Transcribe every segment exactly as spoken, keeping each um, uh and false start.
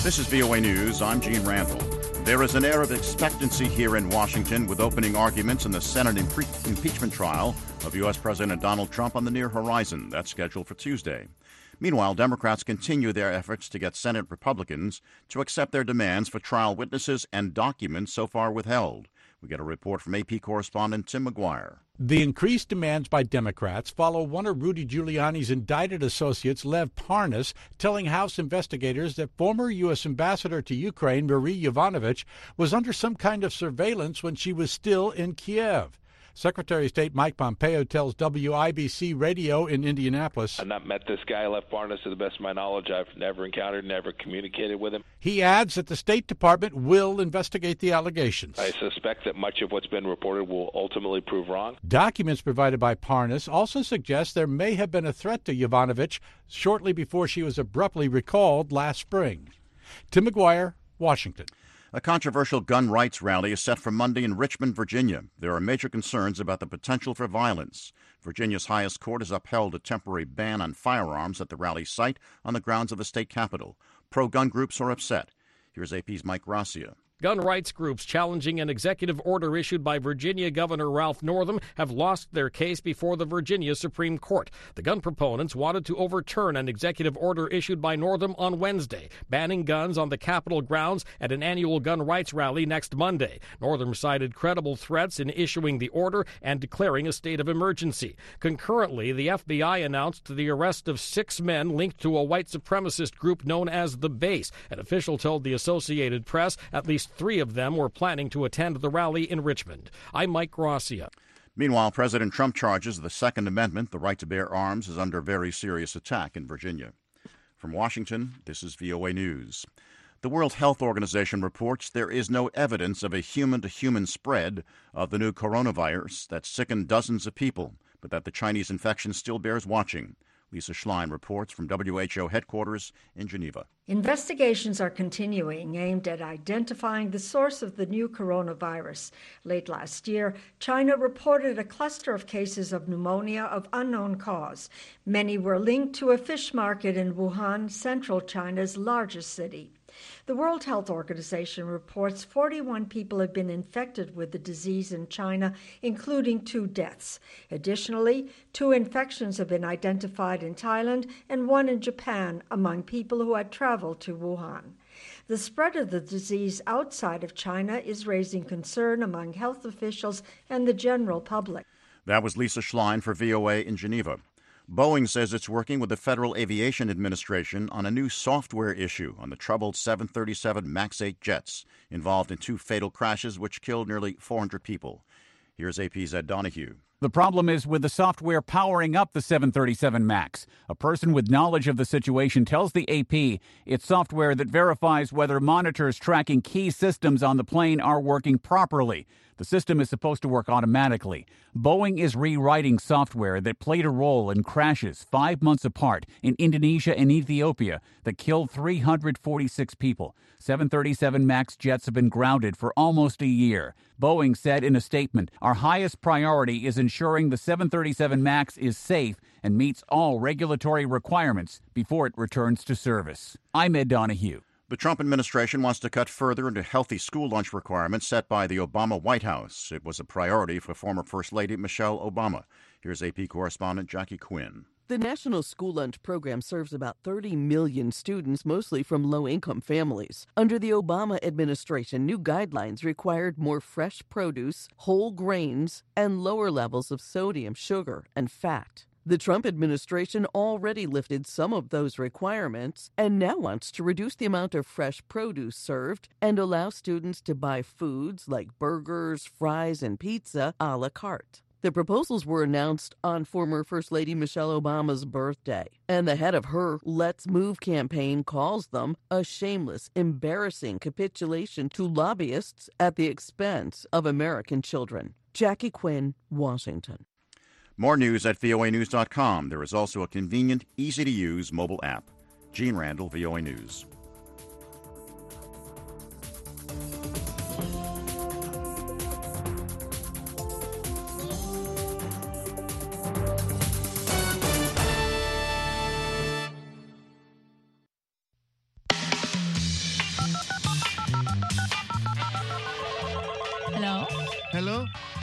This is V O A News. I'm Gene Randall. There is an air of expectancy here in Washington with opening arguments in the Senate impre- impeachment trial of U S. President Donald Trump on the near horizon. That's scheduled for Tuesday. Meanwhile, Democrats continue their efforts to get Senate Republicans to accept their demands for trial witnesses and documents so far withheld. We get a report from A P correspondent Tim McGuire. The increased demands by Democrats follow one of Rudy Giuliani's indicted associates, Lev Parnas, telling House investigators that former U S. ambassador to Ukraine, Marie Yovanovitch, was under some kind of surveillance when she was still in Kiev. Secretary of State Mike Pompeo tells W I B C Radio in Indianapolis, I've not met this guy, Lev Parnas, to the best of my knowledge. I've never encountered, never communicated with him. He adds that the State Department will investigate the allegations. I suspect that much of what's been reported will ultimately prove wrong. Documents provided by Parnas also suggest there may have been a threat to Yovanovitch shortly before she was abruptly recalled last spring. Tim McGuire, Washington. A controversial gun rights rally is set for Monday in Richmond, Virginia. There are major concerns about the potential for violence. Virginia's highest court has upheld a temporary ban on firearms at the rally site on the grounds of the state capitol. Pro-gun groups are upset. Here's A P's Mike Gracia. Gun rights groups challenging an executive order issued by Virginia Governor Ralph Northam have lost their case before the Virginia Supreme Court. The gun proponents wanted to overturn an executive order issued by Northam on Wednesday, banning guns on the Capitol grounds at an annual gun rights rally next Monday. Northam cited credible threats in issuing the order and declaring a state of emergency. Concurrently, the F B I announced the arrest of six men linked to a white supremacist group known as The Base. An official told the Associated Press at least three of them were planning to attend the rally in Richmond. I'm Mike Gracia. Meanwhile, President Trump charges the Second Amendment, the right to bear arms, is under very serious attack in Virginia. From Washington, this is V O A News. The World Health Organization reports there is no evidence of a human-to-human spread of the new coronavirus that sickened dozens of people, but that the Chinese infection still bears watching. Lisa Schlein reports from W H O headquarters in Geneva. Investigations are continuing aimed at identifying the source of the new coronavirus. Late last year, China reported a cluster of cases of pneumonia of unknown cause. Many were linked to a fish market in Wuhan, central China's largest city. The World Health Organization reports forty-one people have been infected with the disease in China, including two deaths. Additionally, two infections have been identified in Thailand and one in Japan among people who had traveled to Wuhan. The spread of the disease outside of China is raising concern among health officials and the general public. That was Lisa Schlein for V O A in Geneva. Boeing says it's working with the Federal Aviation Administration on a new software issue on the troubled seven thirty-seven MAX eight jets involved in two fatal crashes which killed nearly four hundred people. Here's A P's Ed Donahue. The problem is with the software powering up the seven thirty-seven MAX. A person with knowledge of the situation tells the A P it's software that verifies whether monitors tracking key systems on the plane are working properly. The system is supposed to work automatically. Boeing is rewriting software that played a role in crashes five months apart in Indonesia and Ethiopia that killed three hundred forty-six people. seven thirty-seven MAX jets have been grounded for almost a year. Boeing said in a statement, "Our highest priority is ensuring the seven thirty-seven MAX is safe and meets all regulatory requirements before it returns to service." I'm Ed Donahue. The Trump administration wants to cut further into healthy school lunch requirements set by the Obama White House. It was a priority for former First Lady Michelle Obama. Here's A P correspondent Jackie Quinn. The National School Lunch Program serves about thirty million students, mostly from low-income families. Under the Obama administration, new guidelines required more fresh produce, whole grains, and lower levels of sodium, sugar, and fat. The Trump administration already lifted some of those requirements and now wants to reduce the amount of fresh produce served and allow students to buy foods like burgers, fries, and pizza a la carte. The proposals were announced on former First Lady Michelle Obama's birthday, and the head of her Let's Move campaign calls them a shameless, embarrassing capitulation to lobbyists at the expense of American children. Jackie Quinn, Washington. More news at V O A news dot com. There is also a convenient, easy-to-use mobile app. Gene Randall, V O A News.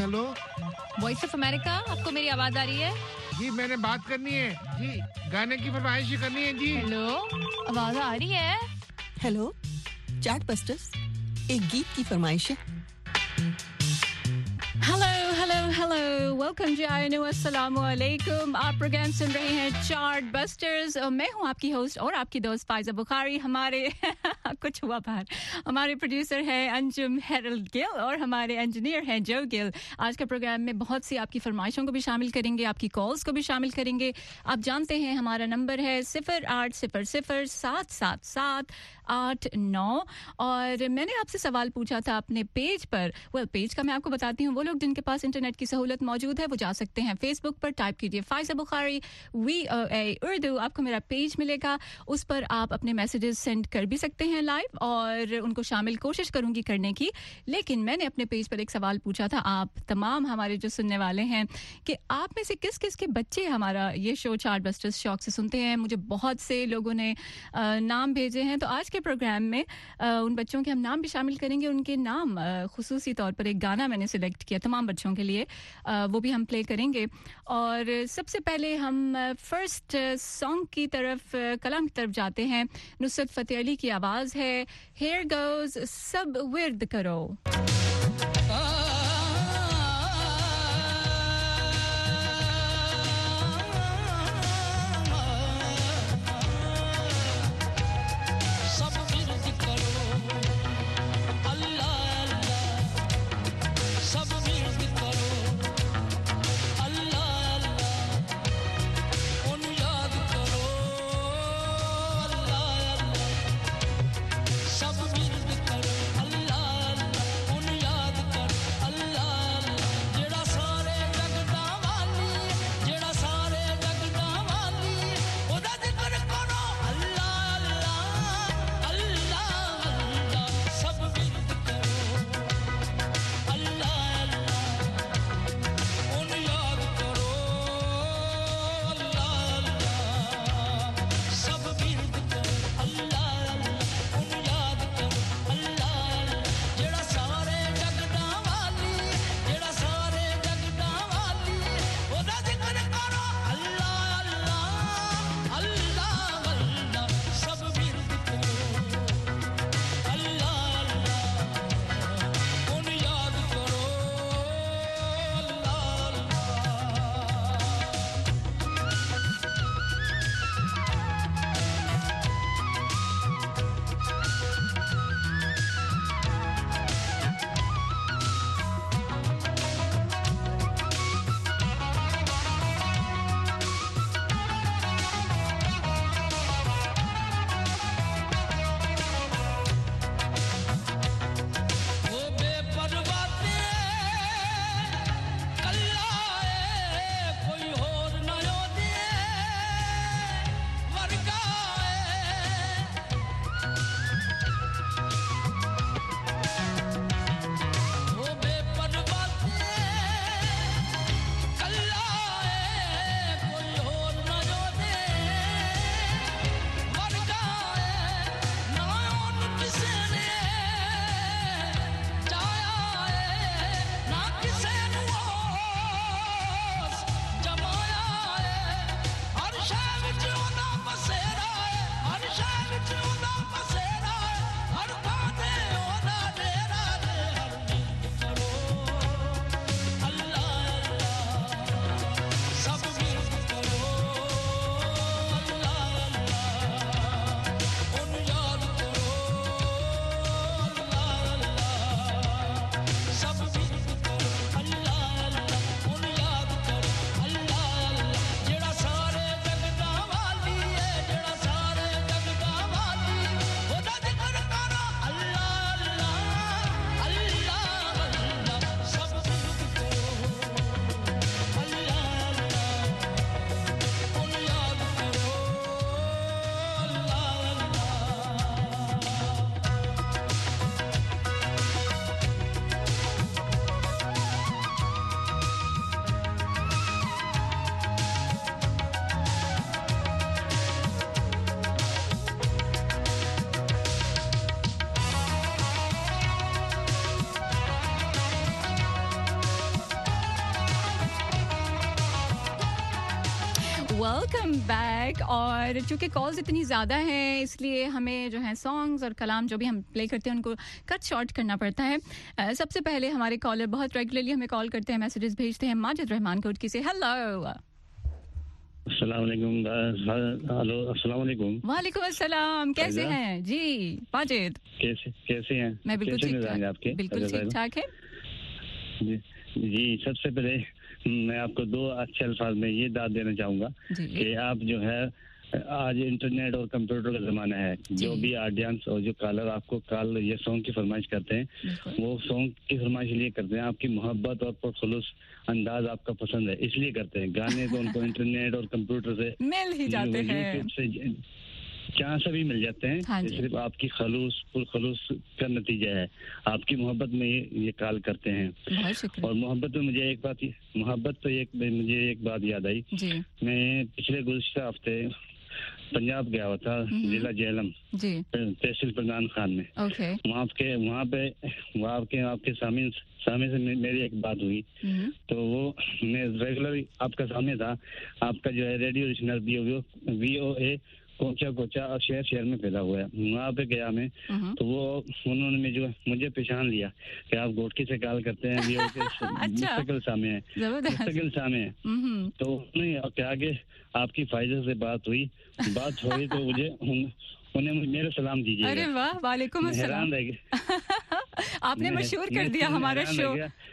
Hello voice of America, आपको मेरी आवाज आ रही है? जी मैंने बात करनी है जी, गाने की फरमाइश करनी है जी। हेलो, आवाज आ रही है? हेलो चार्ट बस्टर्स, एक गीत की फरमाइश है। हेलो हेलो हेलो, वेलकम जी, आयनु, अस्सलामु अलैकुम। आप प्रोग्राम सुन रहे हैं चार्ट बस्टर्स और मैं हूं आपकी होस्ट और आपकी दोस्त फायजा बुखारी। हमारे कुछ हुआ बाहर, हमारे प्रोड्यूसर हैं अंजुम हेरल्ड गिल और हमारे इंजीनियर हैं जो गिल। आज के प्रोग्राम में बहुत सी आपकी फरमाइशों को भी शामिल करेंगे, आपकी कॉल्स को भी शामिल करेंगे। आप जानते हैं हमारा नंबर है सिफर आठ सिफर सिफर सात सात सात आठ नौ। और मैंने आपसे सवाल पूछा था अपने पेज पर। वेल well, पेज का मैं आपको बताती हूँ। वो लोग जिनके पास इंटरनेट की सहूलत मौजूद है वो जा सकते हैं फेसबुक पर, टाइप कीजिए Faiza Bukhari V O A Urdu, आपको मेरा पेज मिलेगा। उस पर आप अपने मैसेजेस सेंड कर भी सकते हैं लाइव और उनको शामिल कोशिश करूंगी करने की। लेकिन मैंने अपने पेज पर एक सवाल पूछा था आप तमाम हमारे जो सुनने वाले हैं कि आप में से किस किस के बच्चे हमारा ये शो चार्ट बस्टर्स शौक से सुनते हैं। मुझे बहुत से लोगों ने नाम भेजे हैं, तो आज के प्रोग्राम में उन बच्चों के हम नाम भी शामिल करेंगे। उनके नाम खुसूसी तौर पर एक गाना मैंने सिलेक्ट किया तमाम बच्चों के लिए, वो भी हम प्ले करेंगे। और सबसे पहले हम फर्स्ट सॉन्ग की तरफ, कलाम की तरफ जाते हैं। नुसरत फतेह अली की आवाज़ है, हियर गोज़ सब विर्द करो। सब विरद करो अल्लाह अल्लाह, उन वेलकम बैक। और चूंकि कॉल्स इतनी ज़्यादा हैं इसलिए हमें जो है सॉन्ग्स और कलाम जो भी हम प्ले करते हैं उनको कट शॉर्ट करना पड़ता है। uh, सबसे पहले हमारे कॉलर बहुत रेगुलरली हमें कॉल करते हैं, मैसेजेस भेजते हैं। माजिद रहमान कोटकी से हेलो। अस्सलाम वालेकुम। हेलो अस्सलाम वालेकुम। वालेकुम अस्सलाम, कैसे हैं जी माजिद? कैसे कैसे हैं? मैं बिल्कुल ठीक ठाक, आपके बिल्कुल ठीक ठाक है जी। जी सबसे पहले मैं आपको दो अच्छे अल्फाज में ये दाद देना चाहूँगा कि आप जो है आज इंटरनेट और कंप्यूटर का ज़माना है, जो भी ऑडियंस और जो कॉलर आपको कॉल ये सॉन्ग की फरमाइश करते हैं वो सॉन्ग की फरमाइश इसलिए करते हैं आपकी मोहब्बत और पुरखुलूस अंदाज आपका पसंद है, इसलिए करते हैं। गाने तो उनको इंटरनेट और कंप्यूटर से मिल ही जाते हैं, यूट्यूब से जहाँ से भी मिल जाते हैं। हाँ, सिर्फ आपकी खलूस पुरखलूस का नतीजा है। आपकी मोहब्बत में ये, ये कॉल करते हैं। और मोहब्बत में मुझे एक बात मोहब्बत तो एक मुझे एक बात याद आई। मैं पिछले गुज़श्ता हफ्ते पंजाब गया हुआ था, जिला जेहलम, तहसील प्रधान खान में। वहाँ के वहाँ पे वहाँ के आपके सामने सामने से मेरी एक बात हुई, तो वो मैं रेगुलर आपका सामने था। आपका जो है radio listener V O A कोचा कोचा और शहर शहर में फैला हुआ है। वहाँ पे गया मैं, तो वो उन्होंने में जो मुझे पहचान लिया कि आप गोटकी से कॉल करते हैं। वी ओ के मुस्तकिल सामने है, मुस्तकिल सामने है। तो उन्हें क्या आगे आपकी फायदे से बात हुई बात हुई तो मुझे उन्हें मेरे सलाम दीजिए। अरे वाह, वालेकुम अस्सलाम। आपने मशहूर कर दिया हमारा शो।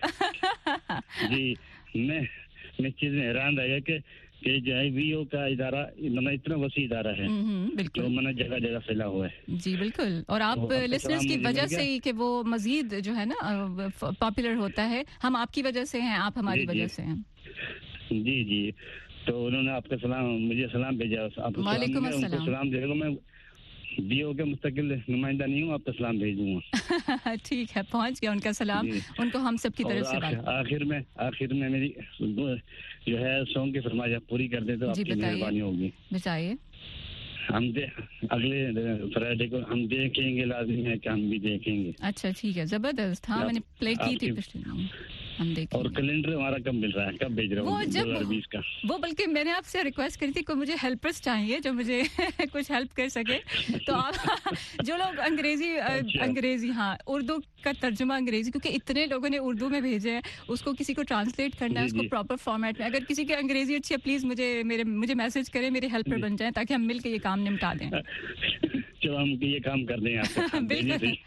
जी मैं मैं चीज में हैरान रह गया कि कि जो है वीओ का इदारा मतलब इतना वसी इदारा है जो मतलब जगह जगह फैला हुआ है। जी बिल्कुल। और आप लिसनर्स की वजह से ही कि वो मजीद जो है ना पॉपुलर होता है, हम आपकी वजह से हैं, आप हमारी वजह से हैं। जी जी तो उन्होंने आपका सलाम मुझे सलाम भेजा। वालेकुम अस्सलाम। सलाम भेजो। मैं बीओ के मुस्तकिल नुमाइंदा नहीं हूँ, आपका सलाम भेज दूंगा। ठीक है, पहुँच गया उनका सलाम, उनको हम सबकी तरफ से बात। आखिर में आखिर में मेरी जो है सॉन्ग की फरमाइश पूरी कर दे तो आपकी मेहरबानी होगी। बताइए। हम दे अगले फ्राइडे को हम देखेंगे, लाजिम है कि हम भी देखेंगे। अच्छा ठीक है, जबरदस्त। हाँ मैंने प्ले की थी पिछले, हम देखेंगे। और कैलेंडर हमारा कब मिल रहा है, कब भेज रहा हूँ? वो जब का वो बल्कि मैंने आपसे रिक्वेस्ट करी थी कि मुझे हेल्पर्स चाहिए जो मुझे कुछ हेल्प कर सके। तो आप जो लोग अंग्रेजी अच्छा। अंग्रेजी हाँ उर्दू का तर्जुमा अंग्रेजी, क्योंकि इतने लोगों ने उर्दू में भेजे हैं, उसको किसी को ट्रांसलेट करना है उसको प्रॉपर फॉर्मेट में। अगर किसी की अंग्रेजी अच्छी है प्लीज मुझे मेरे मुझे मैसेज करें, मेरे हेल्पर बन जाएं ताकि हम मिल के ये काम निपटा दें। चलो हम ये काम कर दें आपको। बिल्कुल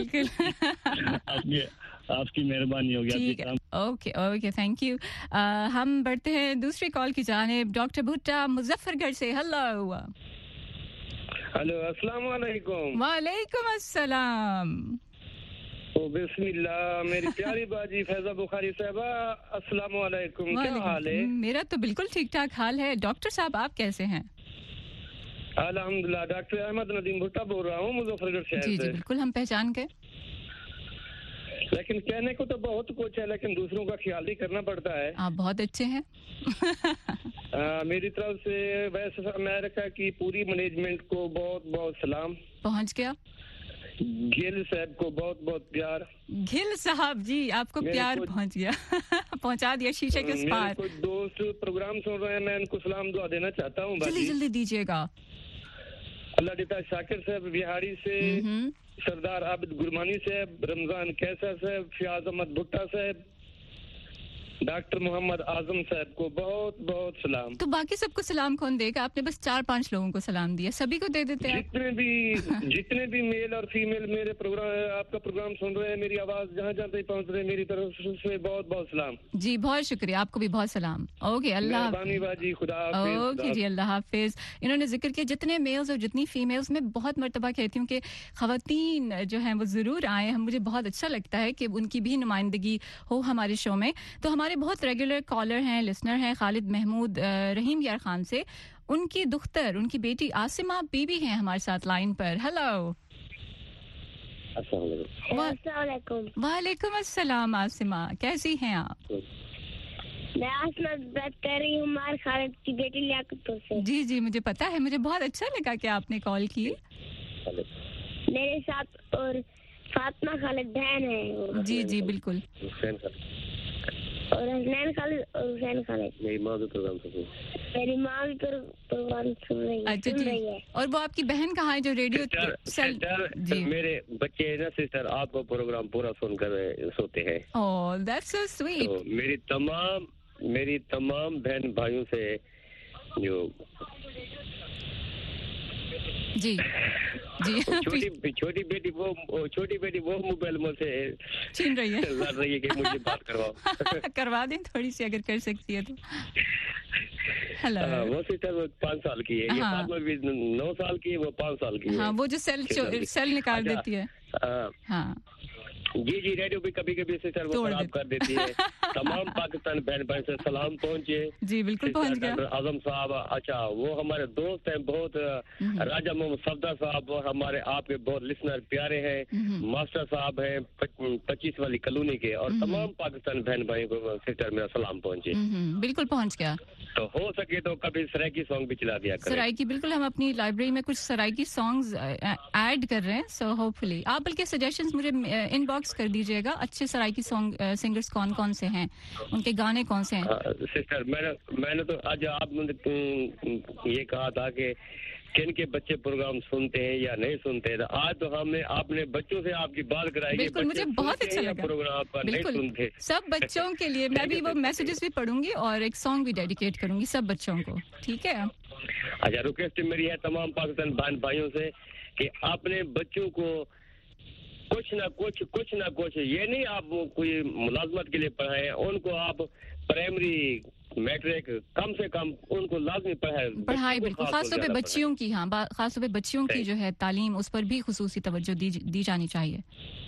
बिल्कुल आपकी मेहरबानी होगी। ठीक है, ओके ओके, थैंक यू। हम बढ़ते हैं दूसरी कॉल की जानिब। डॉक्टर भुट्टा मुजफ्फरगढ़ से हेलो। हेलो अस्सलाम वालेकुम। वालेकुम अस्सलाम। ओ बिस्मिल्लाह। मेरी प्यारी बाजी फैजा बुखारी साहबा अस्सलाम वालेकुम, क्या हाल है? मेरा तो बिल्कुल ठीक ठाक हाल है। डॉक्टर साहब आप कैसे हैं? अल्हम्दुलिल्लाह। डॉक्टर अहमद नदीम भुट्टा बोल रहा हूँ मुजफ्फरगढ़ शहर से। जी जी बिल्कुल, हम पहचान गए। लेकिन कहने को तो बहुत कुछ है, लेकिन दूसरों का ख्याल ही करना पड़ता है। आप बहुत अच्छे हैं। आ, मेरी तरफ से वैसे अमेरिका की पूरी मैनेजमेंट को बहुत बहुत सलाम पहुंच गया। गिल साहब को बहुत बहुत प्यार। गिल साहब जी आपको प्यार पहुंच गया। पहुंचा दिया शीशे के पार। कुछ दोस्त प्रोग्राम सुन रहे हैं, मैं उनको सलाम दुआ देना चाहता हूँ। जल्दी जल्दी दीजिएगा। अल्लाह देता शाकिर साहब बिहारी से, सरदार आबिद गुरमानी साहब, रमजान कैसर साहब, फियाज अहमद भुट्टा साहब, डॉक्टर मोहम्मद आजम साहब को बहुत बहुत सलाम। तो बाकी सबको सलाम कौन देगा? आपने बस चार पांच लोगों को सलाम दिया, सभी को दे देते हैं। जितने भी जितने भी मेल और फीमेल मेरे प्रोग्राम आपका प्रोग्राम सुन रहे हैं, मेरी आवाज जहाँ जहाँ तक पहुँच रही है, मेरी तरफ से बहुत बहुत सलाम। जी बहुत शुक्रिया, आपको भी बहुत सलाम। ओके अल्लाह बाजी, खुदा ओके जी, अल्लाह हाफिज। इन्होंने जिक्र किया जितने मेल्स और जितनी फीमेल्स, में बहुत मर्तबा कहती हूँ कि खवातीन जो हैं वो ज़रूर आए। हम मुझे बहुत अच्छा लगता है कि उनकी भी नुमाइंदगी हो हमारे शो में। तो हमारे बहुत रेगुलर कॉलर हैं, लिसनर हैं खालिद महमूद रहीम यार खान से, उनकी दुख्तर उनकी बेटी आसिमा बीबी हैं हमारे साथ लाइन पर। हेलो। वालेकुम अस्सलाम। आसिमा कैसी हैं आप? मैं आसमा बात कर रही हूँ, मार खालिद की बेटी लियाकत से। जी जी मुझे पता है, मुझे बहुत अच्छा लगा कि आपने कॉल की। मेरे साथ और फातिमा खालिद बहन है। जी जी बिल्कुल। और हसनैन खालिद और हुसैन खालिद। मेरी माँ तो प्रोग्राम मेरी माँ भी प्रोग्राम सुन रही है। अच्छा जी। और वो आपकी बहन कहाँ है जो रेडियो सेल? जी मेरे बच्चे ना सिस्टर आपको प्रोग्राम पूरा सुनकर सोते हैं। Oh that's so sweet. तो मेरी तमाम मेरी तमाम बहन भाइयों से जो जी जी छोटी छोटी बेटी वो छोटी बेटी वो मोबाइल मुझसे छीन रही है, लड़ रही है कि मुझे बात करवाओ। करवा दें थोड़ी सी अगर कर सकती है तो। हेलो वो सिस्टर वो पाँच साल की है। हाँ। ये भी नौ साल की है, वो पाँच साल की है। हाँ वो जो सेल सेल निकाल अच्छा, देती है। हाँ जी जी रेडियो भी कभी कभी सिस्टर वो खराब कर देती है। तमाम पाकिस्तान बहन बहन से सलाम पहुंचे। जी बिल्कुल पहुंच गया। आजम साहब अच्छा वो हमारे दोस्त हैं बहुत, राजा मोहम्मद सफदर साहब हमारे आपके बहुत लिसनर प्यारे हैं, मास्टर साहब हैं पच्चीस वाली कॉलोनी के, और तमाम पाकिस्तान बहन भाइयों को सिस्टर मेरा सलाम पहुंचे। बिल्कुल पहुंच गया। तो हो सके तो कभी सराइकी सॉन्ग भी चला दिया करें। सराइकी बिल्कुल, हम अपनी लाइब्रेरी में कुछ सराइकी सॉन्ग्स ऐड कर रहे हैं, सो होपफुली आप बल्कि सजेशंस मुझे इनबॉक्स कर दीजिएगा। अच्छे सराइकी सॉन्ग सिंगर्स कौन कौन से हैं, उनके गाने कौन से हैं? सिस्टर मैंने मैंने तो आज आपने ये कहा था कि किन के बच्चे प्रोग्राम सुनते हैं या नहीं सुनते हैं, आज तो हमने आपने बच्चों से आपकी बात कराई। बिल्कुल मुझे बहुत अच्छा लगा प्रोग्राम पर नहीं सुनते सब बच्चों के लिए। मैं भी वो मैसेजेस भी पढ़ूंगी और एक सॉन्ग भी डेडिकेट करूंगी सब बच्चों को, ठीक है? अच्छा रिक्वेस्ट मेरी है तमाम पाकिस्तान बहन भाइयों से कि अपने बच्चों को कुछ ना कुछ कुछ ना कुछ, ये नहीं आप वो कोई मुलाजमत के लिए पढ़ाएं, उनको आप प्राइमरी मैट्रिक कम से कम उनको लाजमी पढ़ाए पढ़ाई बिल्कुल, खासतौर पे बच्चियों की। हाँ खासतौर पे बच्चियों की जो है तालीम, उस पर भी खुसूसी तवज्जो दी, दी जानी चाहिए।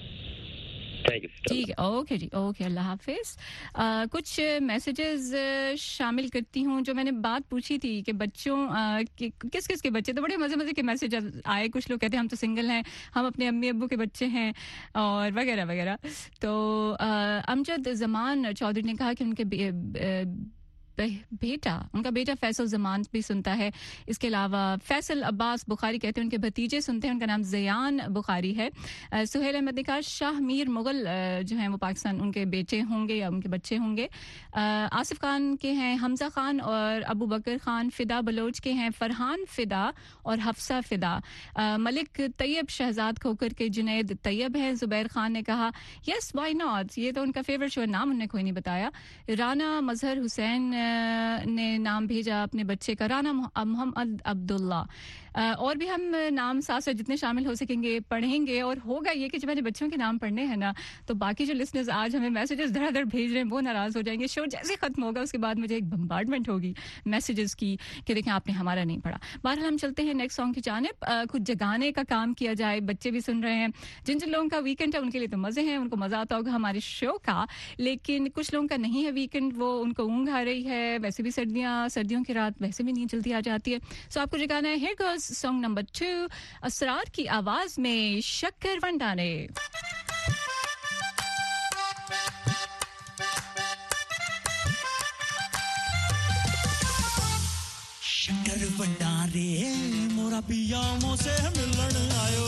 ठीक है, ओके जी, ओके, अल्लाह हाफिज। कुछ मैसेजेस शामिल करती हूँ जो मैंने बात पूछी थी कि बच्चों आ, कि, किस किस के बच्चे, तो बड़े मज़े मज़े के मैसेज आए। कुछ लोग कहते हैं हम तो सिंगल हैं, हम अपने अम्मी अब्बू के बच्चे हैं और वगैरह वगैरह। तो अमजद जमान चौधरी ने कहा कि उनके बे, बे, बेटा उनका बेटा फैसल जमान भी सुनता है। इसके अलावा फैसल अब्बास बुखारी कहते हैं उनके भतीजे सुनते हैं, उनका नाम ज़यान बुखारी है। सुहेल अहमद ने कहा शाह मीर मुगल जो हैं वो पाकिस्तान उनके बेटे होंगे या उनके बच्चे होंगे। आसिफ खान के हैं हमजा खान और अबू बकर खान, फ़िदा बलोच के हैं फरहान फ़िदा और हफ्सा फ़िदा। मलिक तैयब शहजाद खोकर के जुनैद तैयब है। ज़ुबैर खान ने कहा यस व्हाई नॉट, ये तो उनका फेवरेट शो, नाम उन्होंने कोई नहीं बताया। राना मजहर हुसैन ने नाम भेजा अपने बच्चे का, राना मोहम्मद अब्दुल्ला। और भी हम नाम साथ साथ जितने शामिल हो सकेंगे पढ़ेंगे। और होगा ये कि जब मैंने बच्चों के नाम पढ़ने हैं ना, तो बाकी जो लिसनर्स आज हमें मैसेजेस धड़ाधड़ भेज रहे हैं वो नाराज हो जाएंगे। शो जैसे खत्म होगा उसके बाद मुझे एक बम्बार्डमेंट होगी मैसेजेस की कि देखें आपने हमारा नहीं पढ़ा। बहरहाल हम चलते हैं नेक्स्ट सॉन्ग की जानिब। कुछ जगाने का काम किया जाए, बच्चे भी सुन रहे हैं। जिन जिन लोगों का वीकेंड है उनके लिए तो मजे हैं, उनको मजा आता होगा हमारे शो का, लेकिन कुछ लोगों का नहीं है वीकेंड, वो उनको ऊँघ आ रही है। वैसे भी सर्दियाँ सर्दियों की रात वैसे भी नींद जल्दी आ जाती है। सो आपको जगाना है। Here goes song number two, असरार की आवाज में शक्कर वंडाने। शक्कर वंडारे मोरा पिया मोसे मिलन आयो,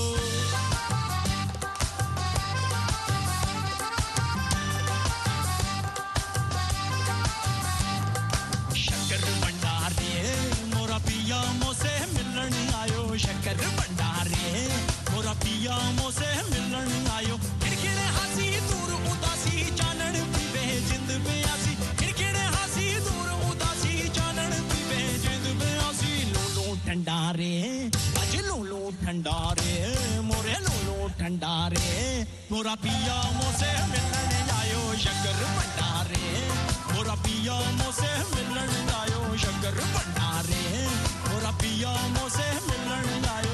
पिया मोसे मिलन आयो, शक्कर भंडारे मोरा पिया मोसे मिलन आयो। खिड़खिड़े हंसी दूर उदासी चानन पीवे जिंद में आसी, खिड़खिड़े हंसी दूर उदासी चानन पीवे जिंद में आसी। लो लो ठंडारे आज लो लो ठंडारे मोरे लो लो ठंडारे मोरा पिया मोसे मिलन आयो, शक्कर भंडारे मोरा पिया मोसे मिलन आयो, शक्कर भंडारे मोरा पिया मोसे मिलन आयो।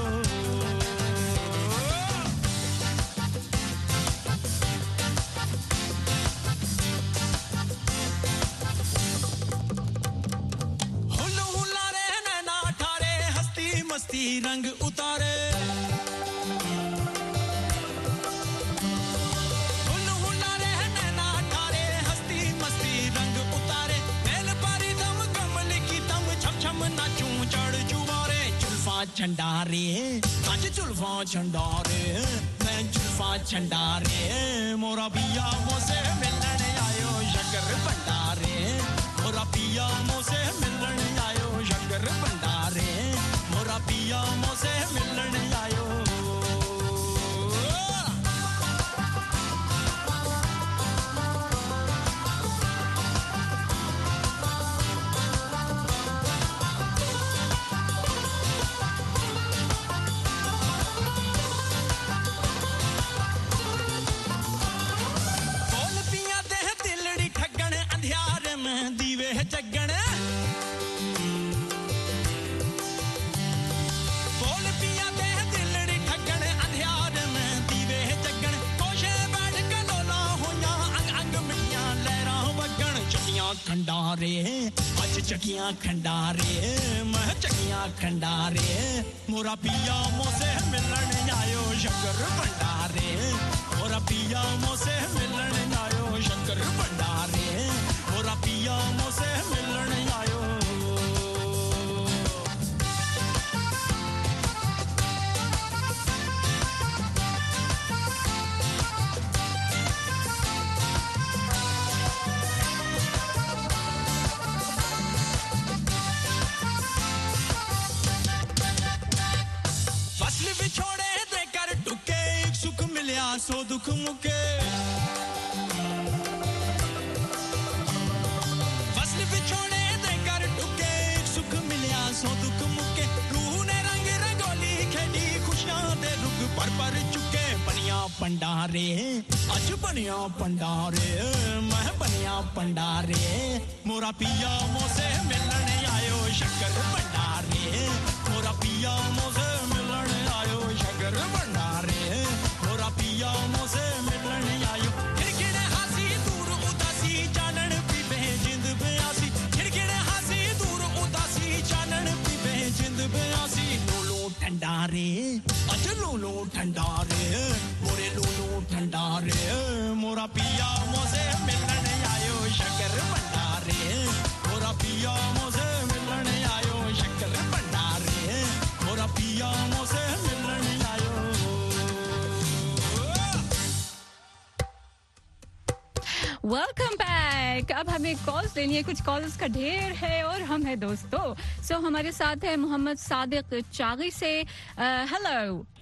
हुल्लू हुल्लारे नैना ठारे हस्ती मस्ती रंग उतारे, हुल्लू हुल्लारे नैना ठारे हस्ती मस्ती रंग उतारे। मेल पारी दम कमल की दम छम छम नाचूं चढ़ जुवारे। जुल्फा झंडारे आज जुल्फा झंडारे मैं जुल्फा झंडारे मोरा पिया मोसे मिलन आयो, शक्कर भंडारे मोरा पिया मोसे मिलन आयो, शक्कर भंडारे मोरा पिया मोसे मिलन आयो दीवे जगण बोल पिया दे दिलड़ी ठगण अंधियार में दीवे जगण कोशे बैठ के लोला होया अंग अंग मिठियां लहरां वगण चकियां खंडारे आज चकियां खंडारे मैं चकियां खंडारे मोरा पिया मोसे मिलन आयो शक्कर भंडारे मोरा पिया मोसे मिलन आयो शक्कर भंडारे मोरा पिया मोसे मिलन आयो फसल बिछोड़े दे कर टुके एक सुख मिलया सो दुख मुके सो दुख मुके रूह ने रंग रंगोली खेडी खुशियां दे रुग पर पर चुके बनिया पंडारे आज बनिया पंडारे मैं बनिया पंडारे मोरा पिया मोसे मिलन आयो शक्कर भंडारे मोरा पिया मोसे मिलन आयो शक्कर भंडारे मोरा पिया मोसे मिलन आयो खिड़खिड़े हासी दूर उदासी जानन पीवे जिंद बयासी खिड़खिड़े हासी दूर उदासी जानन पीवे जिंद बयासी लोलो ठंडारे अज लोलो ठंडारे मोरे लोलो ठंडारे मोरा पिया मोसे मिलन आयो शक्कर भंडारे मोरा पिया मोसे मिलन आयो शक्कर भंडारे मोरा पिया मोसे मिलन आयो वेलकम बैक। अब हमें कॉल्स लेनी है, कुछ कॉल्स का ढेर है और हम है दोस्तों। सो so, हमारे साथ है मोहम्मद सादिक चागी से। हेलो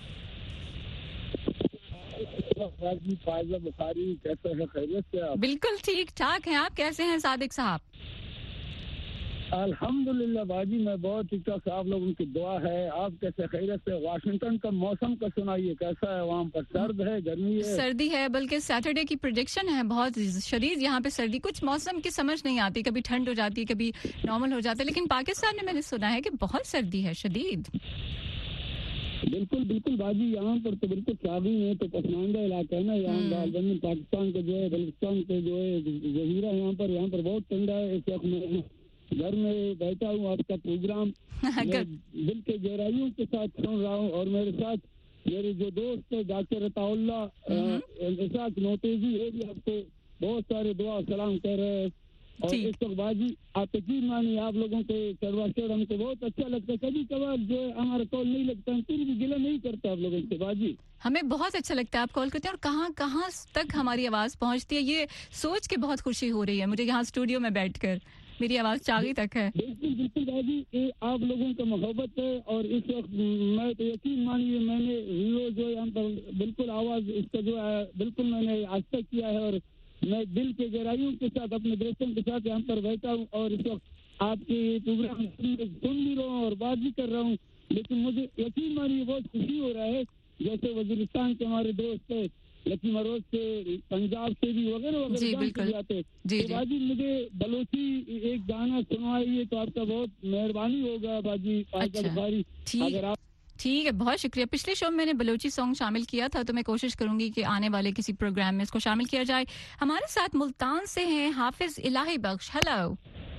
कैसे हैं? खैरियत से आप? बिल्कुल ठीक ठाक हैं। आप कैसे हैं सादिक साहब? अल्हम्दुलिल्लाह बाजी मैं बहुत ठीक ठाक। आप लोगों की दुआ है। आप कैसे? खैरियत से। वाशिंगटन का मौसम का सुनाइए, कैसा है वहाँ पर? सर्द है, गर्मी है? सर्दी है, बल्कि सैटरडे की प्रेडिक्शन है बहुत शदीद यहाँ पे सर्दी। कुछ मौसम की समझ नहीं आती, कभी ठंड हो जाती है, कभी नॉर्मल हो जाता है, लेकिन पाकिस्तान में मैंने सुना है कि बहुत सर्दी है शदीद। बिल्कुल बिल्कुल बाजी, यहाँ पर तो बिल्कुल शादी है, तो पसमानदा इलाका है ना यहाँ पाकिस्तान का जो है, बलूचिस्तान का जो है जजीरा, यहाँ पर यहाँ पर बहुत ठंडा है। इस वक्त मैं घर में बैठा हूँ, आपका प्रोग्राम दिल के गहराइयों के साथ सुन रहा हूँ और मेरे साथ मेरे जो दोस्त है डॉक्टर अताउल्ला इसाक नोतेजी, वो भी आपको बहुत सारे दुआ सलाम कह रहे हैं। और इस वक्त बाजी आप यकीन मानिए, आप लोगों के सर्वास्टर हमको बहुत अच्छा लगता है। कभी कभार जो है हमारा कॉल नहीं लगता है, फिर भी गिला नहीं करता आप लोगों से बाजी। हमें बहुत अच्छा लगता है आप कॉल करते हैं और कहाँ कहाँ तक हमारी आवाज़ पहुँचती है, ये सोच के बहुत खुशी हो रही है मुझे यहाँ स्टूडियो में बैठकर। मेरी आवाज़ चागी तक है। बिल्कुल बिल्कुल बाजी, ये आप लोगों का मोहब्बत है। और इस वक्त मैं तो यकीन मानिए, मैंने रियो जो यहाँ पर बिल्कुल आवाज़ इसका जो है बिल्कुल मैंने आज तक किया है और मैं दिल के गहराइयों के साथ अपने दोस्तों के साथ यहाँ पर बैठा हूँ और इस वक्त आपके प्रोग्राम सुन भी रहा हूँ और बात भी कर रहा हूँ। लेकिन मुझे यकीन मानिए बहुत खुशी हो रहा है, जैसे वजीरिस्तान के हमारे दोस्त है, लकी मरोज से, पंजाब से भी वगैरह वगैरह जाते। तो बाजी मुझे बलोची एक गाना सुनवाइए तो आपका बहुत मेहरबानी होगा बाजी। अच्छा, अगर आप ठीक है, बहुत शुक्रिया। पिछले शो में मैंने बलोची सॉन्ग शामिल किया था, तो मैं कोशिश करूंगी कि आने वाले किसी प्रोग्राम में इसको शामिल किया जाए। हमारे साथ मुल्तान से हैं हाफिज इलाही बख्श। हेलो।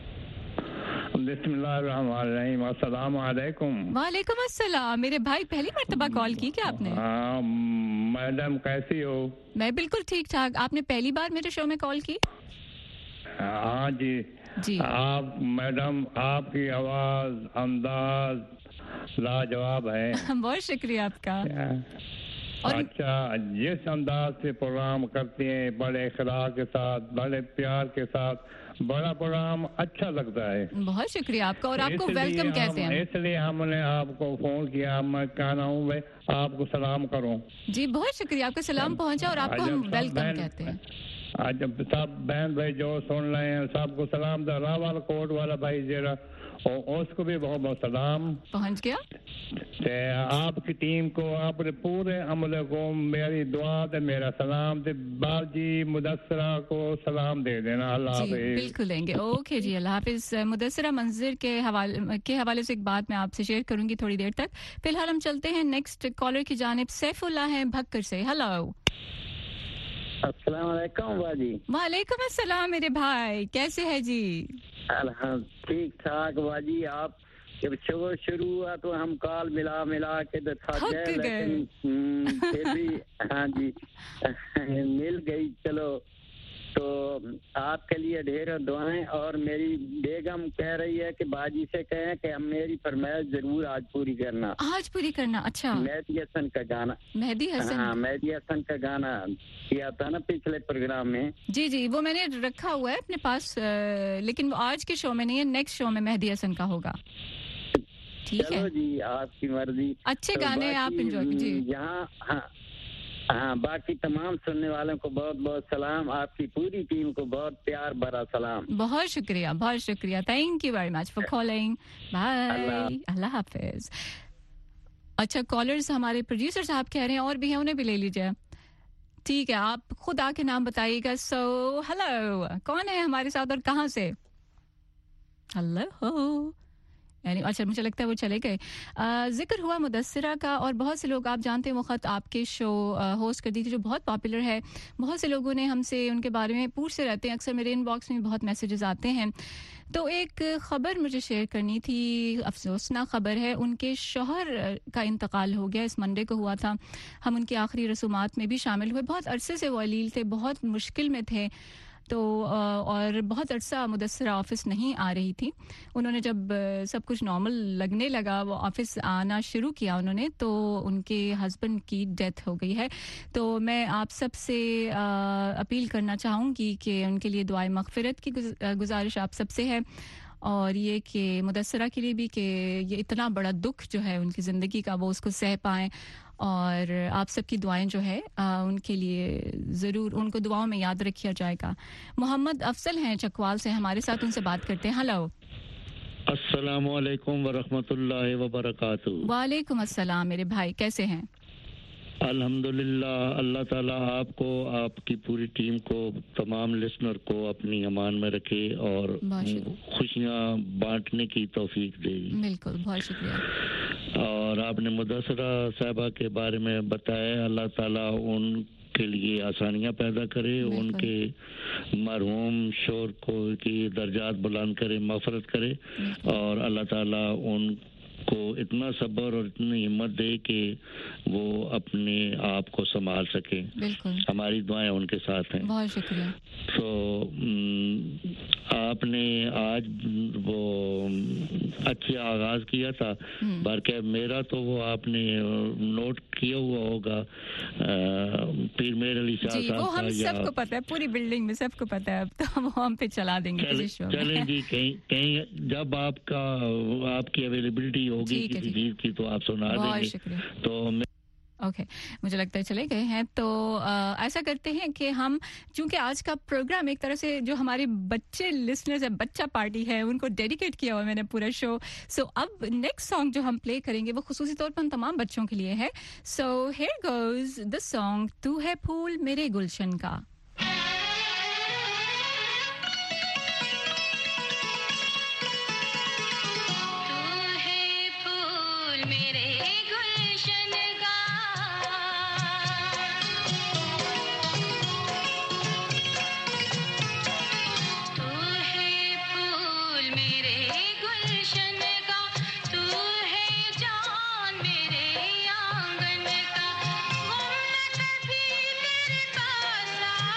बिस्मिल्लाहिर्रहमानिर्रहीम, अस्सलाम वालेकुम। वालेकुम अस्सलाम। मेरे भाई पहली मर्तबा कॉल की क्या आपने? हाँ मैडम, कैसी हो? मैं बिल्कुल ठीक ठाक। आपने पहली बार मेरे शो में कॉल की? हाँ जी जी। आप मैडम, आपकी आवाज अंदाज लाजवाब है। बहुत शुक्रिया आपका। अच्छा, जिस अंदाज से प्रोग्राम करते हैं, बड़े इखलाक के साथ, बड़े प्यार के साथ, बड़ा प्रोग्राम अच्छा लगता है। बहुत शुक्रिया आपका और आपको वेलकम कहते हैं। इसलिए हमने आपको फोन किया, मैं कह रहा हूँ भाई आपको सलाम करूँ। जी बहुत शुक्रिया, आपका सलाम पहुँचा और आपको हम वेलकम कहते हैं। आज सब बहन भाई जो सुन रहे हैं सबको सलाम दे। रावल कोट वाला भाई जरा और उसको भी बहुत बहुत सलाम पहुंच गया। ते आपकी टीम को, आपने पूरे अमले को मेरी दुआ ते मेरा सलाम ते बाजी मुदस्सरा को सलाम दे देना। अल्लाह हाफिज। बिल्कुल देंगे। ओके जी, अल्लाह हाफिज। मुदस्सरा मंजर के हवाले के हवाले से एक बात मैं आपसे शेयर करूंगी थोड़ी देर तक। फिलहाल हम चलते हैं नेक्स्ट कॉलर की जानिब। सैफुल्ला है भक्कर से। हेलो, अस्सलाम वालेकुम बाजी। वालेकुम अस्सलाम मेरे भाई, कैसे है जी? ठीक ठाक बाजी। आप जब शो शुरू हुआ तो हम कॉल मिला मिला के तो थक गए, लेकिन फिर भी हाँ जी मिल गई। चलो, तो आपके लिए ढेर दुआएं। और मेरी बेगम कह रही है कि बाजी से कहें कि हम मेरी फरमाइश जरूर आज पूरी करना। आज पूरी करना? अच्छा। मेहदी हसन का गाना। मेहदी हसन? हाँ, मेहदी हसन का गाना किया था ना पिछले प्रोग्राम में। जी जी, वो मैंने रखा हुआ है अपने पास, लेकिन वो आज के शो में नहीं है, नेक्स्ट शो में मेहदी हसन का होगा। ठीक है जी, आपकी मर्जी। अच्छे तो गाने आप एंजॉय कीजिए। यहाँ हाँ हाँ, बाकी तमाम सुनने वालों को बहुत बहुत सलाम। आपकी पूरी टीम को बहुत प्यार भरा सलाम। बहुत शुक्रिया, बहुत शुक्रिया। Thank you very much for calling. Bye, अल्लाह हाफिज। अच्छा, कॉलर्स हमारे प्रोड्यूसर साहब कह रहे हैं और भी हैं, उन्हें भी ले लीजिए। ठीक है, आप खुद आके नाम बताइएगा। सो हेलो, कौन है हमारे साथ और कहाँ से? हेलो। अच्छा, मुझे लगता है वो चले गए। जिक्र हुआ मुदस्सिरा का, और बहुत से लोग आप जानते हैं वो ख़त आपके शो होस्ट कर दी थी जो बहुत पॉपुलर है। बहुत से लोगों ने हमसे उनके बारे में पूछते रहते हैं, अक्सर मेरे इनबॉक्स में बहुत मैसेजेस आते हैं। तो एक ख़बर मुझे शेयर करनी थी, अफसोसनाक ख़बर है। उनके शौहर का इंतकाल हो गया, इस मंडे को हुआ था। हम उनकी आखिरी रसूमात में भी शामिल हुए। बहुत अरसे से वो अलील थे, बहुत मुश्किल में थे। तो और बहुत अरसा मुदस्सिरा ऑफिस नहीं आ रही थी। उन्होंने जब सब कुछ नॉर्मल लगने लगा, वो ऑफिस आना शुरू किया उन्होंने, तो उनके हस्बैंड की डेथ हो गई है। तो मैं आप सब से अपील करना चाहूँगी कि उनके लिए दुआए मग़फ़िरत की गुजारिश आप सब से है, और ये कि मुदस्सिरा के लिए भी कि ये इतना बड़ा दुख जो है उनकी ज़िंदगी का, वो उसको सह पाएँ। और आप सबकी दुआएं जो है आ, उनके लिए ज़रूर, उनको दुआओं में याद रखिया जाएगा। मोहम्मद अफसल हैं चकवाल से हमारे साथ, उनसे बात करते हैं। हेलो, अस्सलाम वालेकुम व रहमतुल्लाहि व बरकातहू। वालेकुम अस्सलाम मेरे भाई, कैसे हैं? अल्हम्दुलिल्लाह, अल्लाह ताला आपको, आपकी पूरी टीम को, तमाम लिसनर को अपनी अमान में रखे और खुशियाँ बांटने की तौफीक दे। बिल्कुल, बहुत शुक्रिया। और आपने मुदस्सिरा साहिबा के बारे में बताया, अल्लाह ताला उनके लिए आसानियाँ पैदा करे, उनके मरहूम शोर को की दर्जात बुलंद करे, मग़फ़िरत करे, और अल्लाह ताला उन को इतना सब्र और इतनी हिम्मत दे कि वो अपने आप को संभाल सके। हमारी दुआएं उनके साथ हैं। बहुत शुक्रिया। तो आपने आज वो अच्छा आगाज किया था, बल्कि मेरा तो वो आपने नोट किया हुआ होगा, पीर मेर अली शाह साहब, वो हम सबको पता है, पूरी बिल्डिंग में सबको पता है। अब तो वो हम पे चला देंगे। चले, चलें जी, कहीं कहीं जब आपका आपकी अवेलेबिलिटी होगी किसी चीज की तो आप सुना देंगे। तो मैं ओके okay, मुझे लगता है चले गए हैं। तो आ, ऐसा करते हैं कि हम, चूंकि आज का प्रोग्राम एक तरह से जो हमारे बच्चे लिसनर्स है, बच्चा पार्टी है, उनको डेडिकेट किया हुआ मैंने पूरा शो। सो so, अब नेक्स्ट सॉन्ग जो हम प्ले करेंगे वो खुसूसी तौर पर हम तमाम बच्चों के लिए है। So here goes the song तू है फूल मेरे गुलशन का। मेरे आंगन का गुम न कभी मेरे पास आ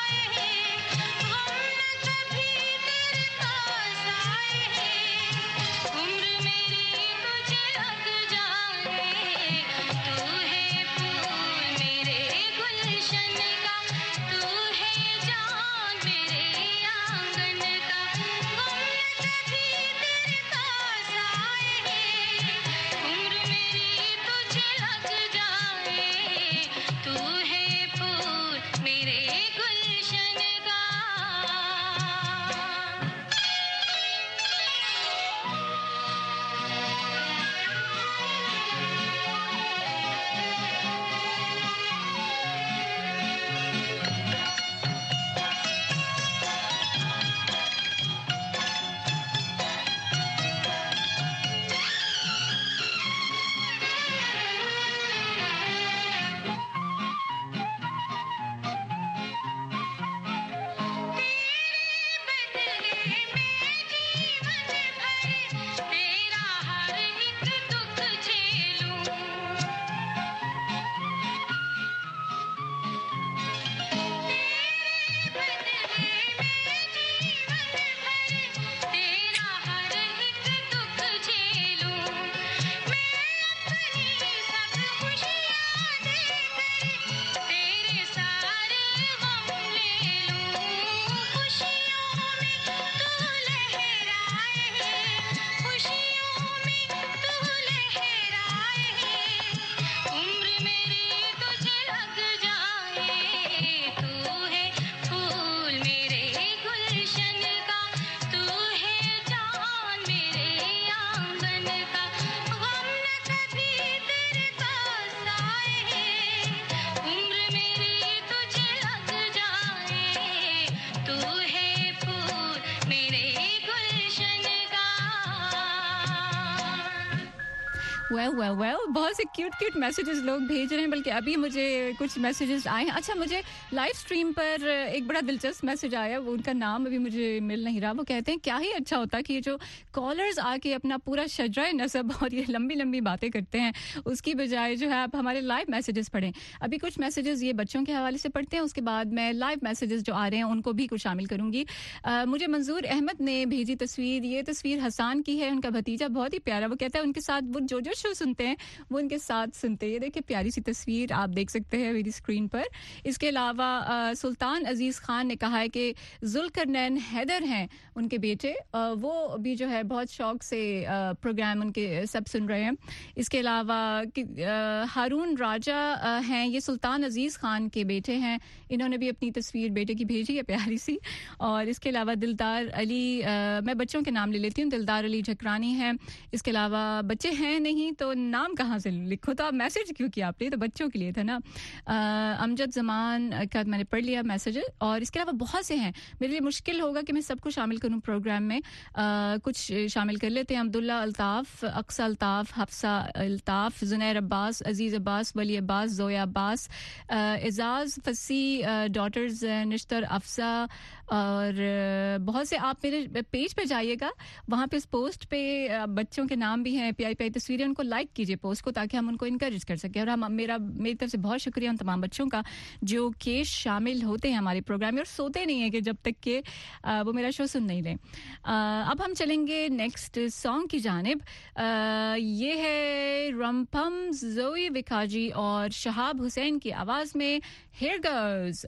वेल वेल वेल बहुत से क्यूट क्यूट मैसेजेस लोग भेज रहे हैं, बल्कि अभी मुझे कुछ मैसेजेस आए हैं. अच्छा, मुझे लाइव स्ट्रीम पर एक बड़ा दिलचस्प मैसेज आया, वो उनका नाम अभी मुझे मिल नहीं रहा. वो कहते हैं क्या ही अच्छा होता कि ये जो कॉलर्स आके अपना पूरा शजराए नसब और ये लंबी लंबी बातें करते हैं, उसकी बजाय जो है आप हमारे लाइव मैसेजेस पढ़ें. अभी कुछ मैसेजेस ये बच्चों के हवाले से पढ़ते हैं, उसके बाद मैं लाइव मैसेजेस जो आ रहे हैं उनको भी कुछ शामिल करूंगी. uh, मुझे मंजूर अहमद ने भेजी तस्वीर, ये तस्वीर हसान की है, उनका भतीजा बहुत ही प्यारा. वो कहता है उनके साथ वो जो जो शो सुनते हैं वो उनके साथ सुनते हैं. ये देखिए प्यारी सी तस्वीर आप देख सकते हैं मेरी स्क्रीन पर. इसके अलावा सुल्तान अजीज़ खान ने कहा है कि जुल्करनैन हैदर हैं उनके बेटे, आ, वो भी जो है बहुत शौक से आ, प्रोग्राम उनके सब सुन रहे हैं. इसके अलावा हारून राजा हैं, ये सुल्तान अजीज़ खान के बेटे हैं, इन्होंने भी अपनी तस्वीर बेटे की भेजी है प्यारी सी. और इसके अलावा दिलदार अली, आ, मैं बच्चों के नाम ले लेती हूँ, दिलदार अली झकरानी हैं. इसके अलावा बच्चे हैं नहीं तो नाम कहाँ से लिखो, तो आप मैसेज क्यों किया आपने, तो बच्चों के लिए था ना. अमजद जमान का मैंने पढ़ लिया मैसेज. और इसके अलावा बहुत से हैं, मेरे लिए मुश्किल होगा कि मैं सबको शामिल करूं प्रोग्राम में. आ, कुछ शामिल कर लेते हैं. अब्दुल्ला अल्ताफ़, अक्सा अल्ताफ़, हफ्सा अल्ताफ़, जुनैर अब्बास, अजीज़ अब्बास, वली अब्बास, जोया अब्बास, एजाज़ फसी, डॉटर्स निश्तर अफसा, और बहुत से. आप मेरे पेज पे जाइएगा, वहाँ पे इस पोस्ट पे बच्चों के नाम भी हैं, प्यारी प्यारी तस्वीरें, उनको लाइक कीजिए पोस्ट को, ताकि हम उनको इनकरेज कर सकें. और हम मेरा मेरी तरफ से बहुत शुक्रिया उन तमाम बच्चों का जो कि शामिल होते हैं हमारे प्रोग्राम में और सोते नहीं है कि जब तक कि वो मेरा शो सुन नहीं लें. अब हम चलेंगे नेक्स्ट सॉन्ग की जानिब. ये है रमपम जोई विकाजी और शहाब हुसैन की आवाज़ में. Here goes.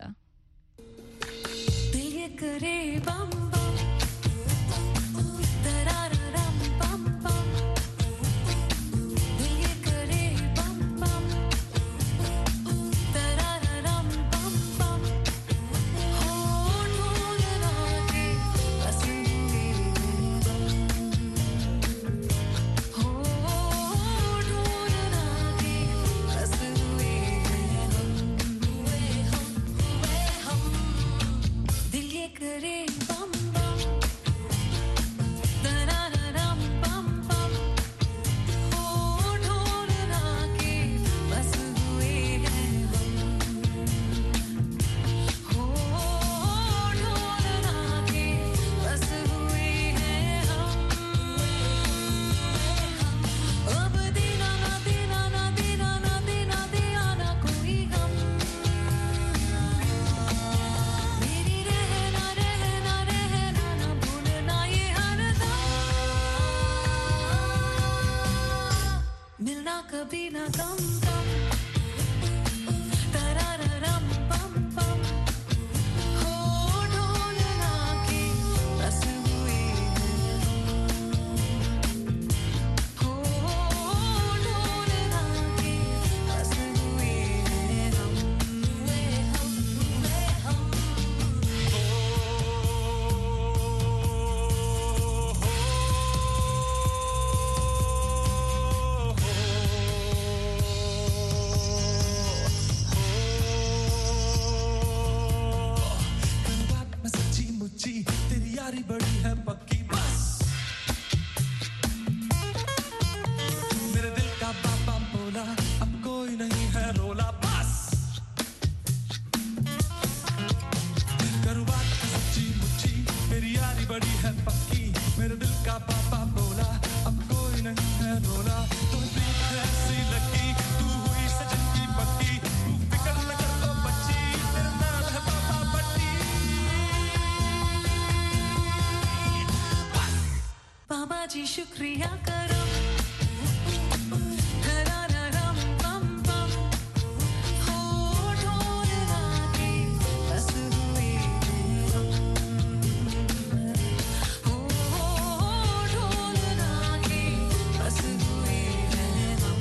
करे बम कभी ना कम कम तराररम पम पम हो ढोलना की बस हुई हो ढोलना की बस हुई हम हुए हम हुए हम बड़ी है पक्की बस मेरे दिल का बाबा बोला अब कोई नहीं है रोला बस करूँ बात सच्ची मुच्ची मेरी यारी बड़ी है पक्की मेरे दिल का बाबा बोला अब कोई नहीं है रोला तुम प्रीत ऐसी लगी तू हुई सजन की पक्की तू फिक्र न कर ओ बच्ची तेरा नाम है बाबा पट्टी बाबा जी शुक्रिया करो धरारम पम पम हो ढोलना की बस हुई हम हो ढोलना की बस हुई हम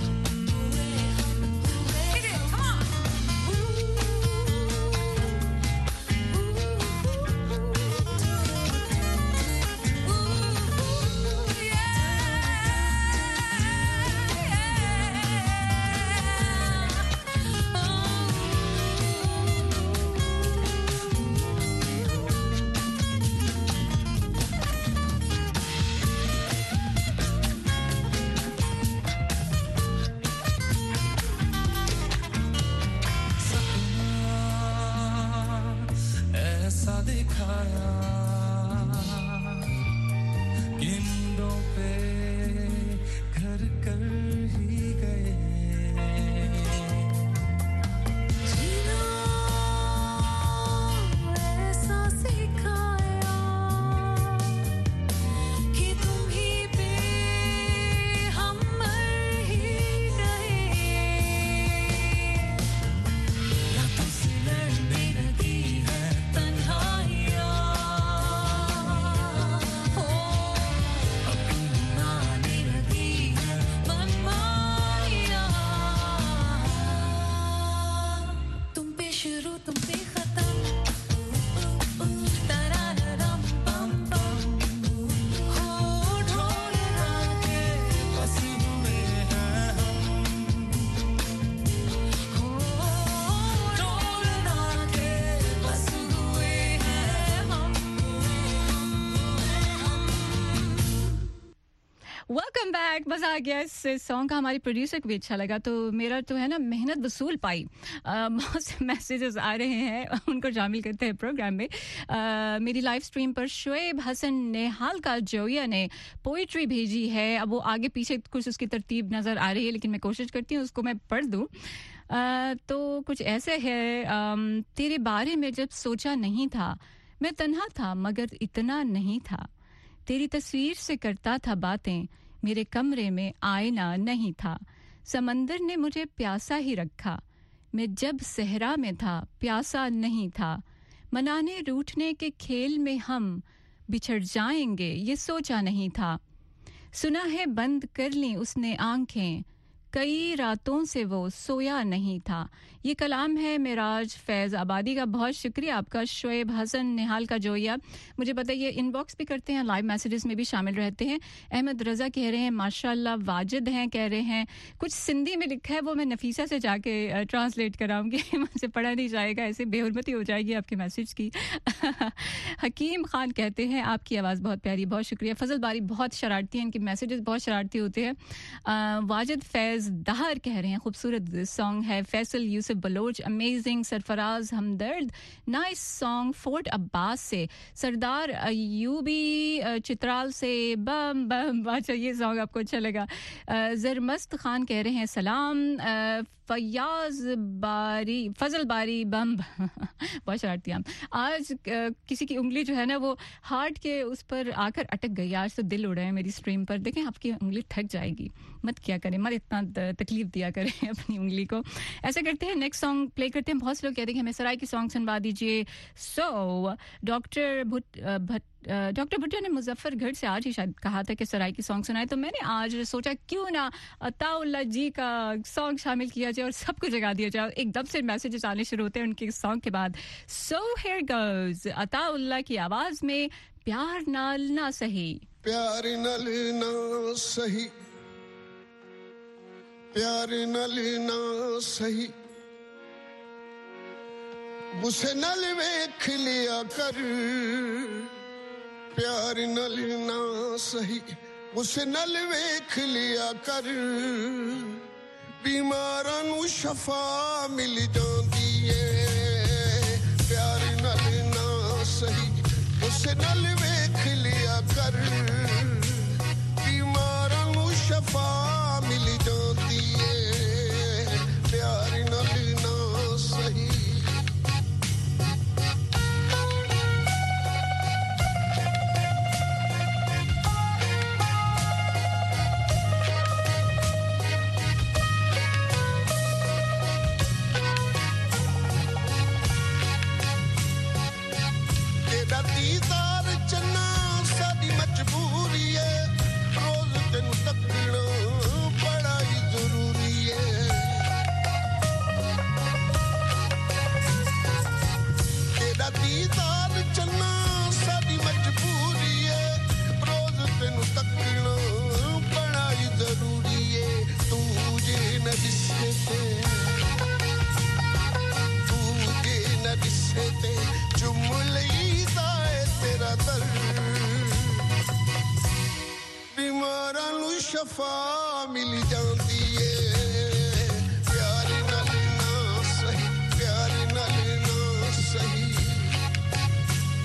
come on दिखाया गिंदों पे घर कर ही गए जीना ऐसा सिखाया कि तुम ही पे हम मर ही गए रातों से लड़ने लगी है तन्हाइयाँ हो अपनी आने लगी है मनमानियाँ तुम पे शुरू तुम पे खत्म तरारम बम बम हो ढोल रागे बस हुए हैं हम हो ढोल रागे बस हुए हैं हम वेलकम बैक मजा आ गया इस सॉन्ग का हमारी प्रोड्यूसर को भी अच्छा लगा तो मेरा तो है ना मेहनत वसूल पाई अ, बहुत से मैसेजेस आ रहे हैं उनको शामिल करते हैं प्रोग्राम में अ, मेरी लाइव स्ट्रीम पर शुएब हसन नेहाल का जोया ने पोइट्री भेजी है अब वो आगे पीछे कुछ उसकी तरतीब नज़र आ रही है लेकिन मैं कोशिश करती हूँ उसको मैं पढ़ दूँ अ, तो कुछ ऐसे है अम, तेरे बारे में जब सोचा नहीं था मैं तन्हा था मगर इतना नहीं था तेरी तस्वीर से करता था बातें मेरे कमरे में आईना नहीं था समंदर ने मुझे प्यासा ही रखा मैं जब सहरा में था प्यासा नहीं था मनाने रूठने के खेल में हम बिछड़ जाएंगे ये सोचा नहीं था सुना है बंद कर ली उसने आंखें कई रातों से वो सोया नहीं था ये कलाम है मेराज फैज़ आबादी का बहुत शुक्रिया आपका शुएब हसन निहाल का जोया मुझे बताइए इनबॉक्स भी करते हैं लाइव मैसेजेस में भी शामिल रहते हैं अहमद रज़ा कह रहे हैं माशाल्लाह वाजिद हैं कह रहे हैं कुछ सिंधी में लिखा है वो मैं नफीसा से जाके ट्रांसलेट कराऊंगी मुझसे पढ़ा नहीं जाएगा ऐसे बेहुरमती हो जाएगी आपके मैसेज की हकीम खान कहते हैं आपकी आवाज़ बहुत प्यारी बहुत शुक्रिया फजल बारी बहुत शरारती हैं इनके मैसेजेस बहुत शरारती होते हैं वाजिद फैज़ दहार कह रहे हैं खूबसूरत सॉन्ग है Faisal Yusuf Baloch amazing Sarfaraz Hamdard nice song fort Abbas से सरदार अयूबी चित्राल से बम बम अच्छा ये सॉन्ग आपको अच्छा लगा जरमस्त खान कह रहे हैं सलाम फयाज बारी फजल बारी बम बहुत शरारती हम आज किसी की उंगली जो है ना वो हार्ट के उस पर आकर अटक गई आज तो दिल उड़ा है मेरी स्ट्रीम पर देखें आपकी उंगली थक जाएगी मत क्या करें मत इतना तकलीफ दिया करें अपनी उंगली को ऐसा करते हैं नेक्स्ट सॉन्ग प्ले करते हैं बहुत से लोग कहते हैं कि हमें सराय की सॉन्ग सुनवा दीजिए so doctor Bhatt doctor Bhutto ने मुजफ्फरगढ़ से आज ही शायद कहा था कि सराय की सॉन्ग सुनाए तो मैंने आज सोचा क्यों ना अताउल्ला जी का सॉन्ग शामिल किया जाए और सबको जगा दिया जाए एकदम से मैसेजेस आने शुरू होते हैं उनके सॉन्ग के बाद सो हियर गोज अताउल्ला की आवाज में प्यार नाल ना सही प्यार नाल ना सही प्यार नाल ना सही गुस्से नाल वेख लिया कर प्यार नल ना सही गुस्से नल वेख लिया कर बीमारां नू शफा मिल जांदी है प्यार नल ना सही गुस्से नल वेख लिया कर बीमारां नू शफा मिल जांदी है प्यार नल ना सही शफा मिल जाती है प्यार नल ना सही प्यार नल ना सही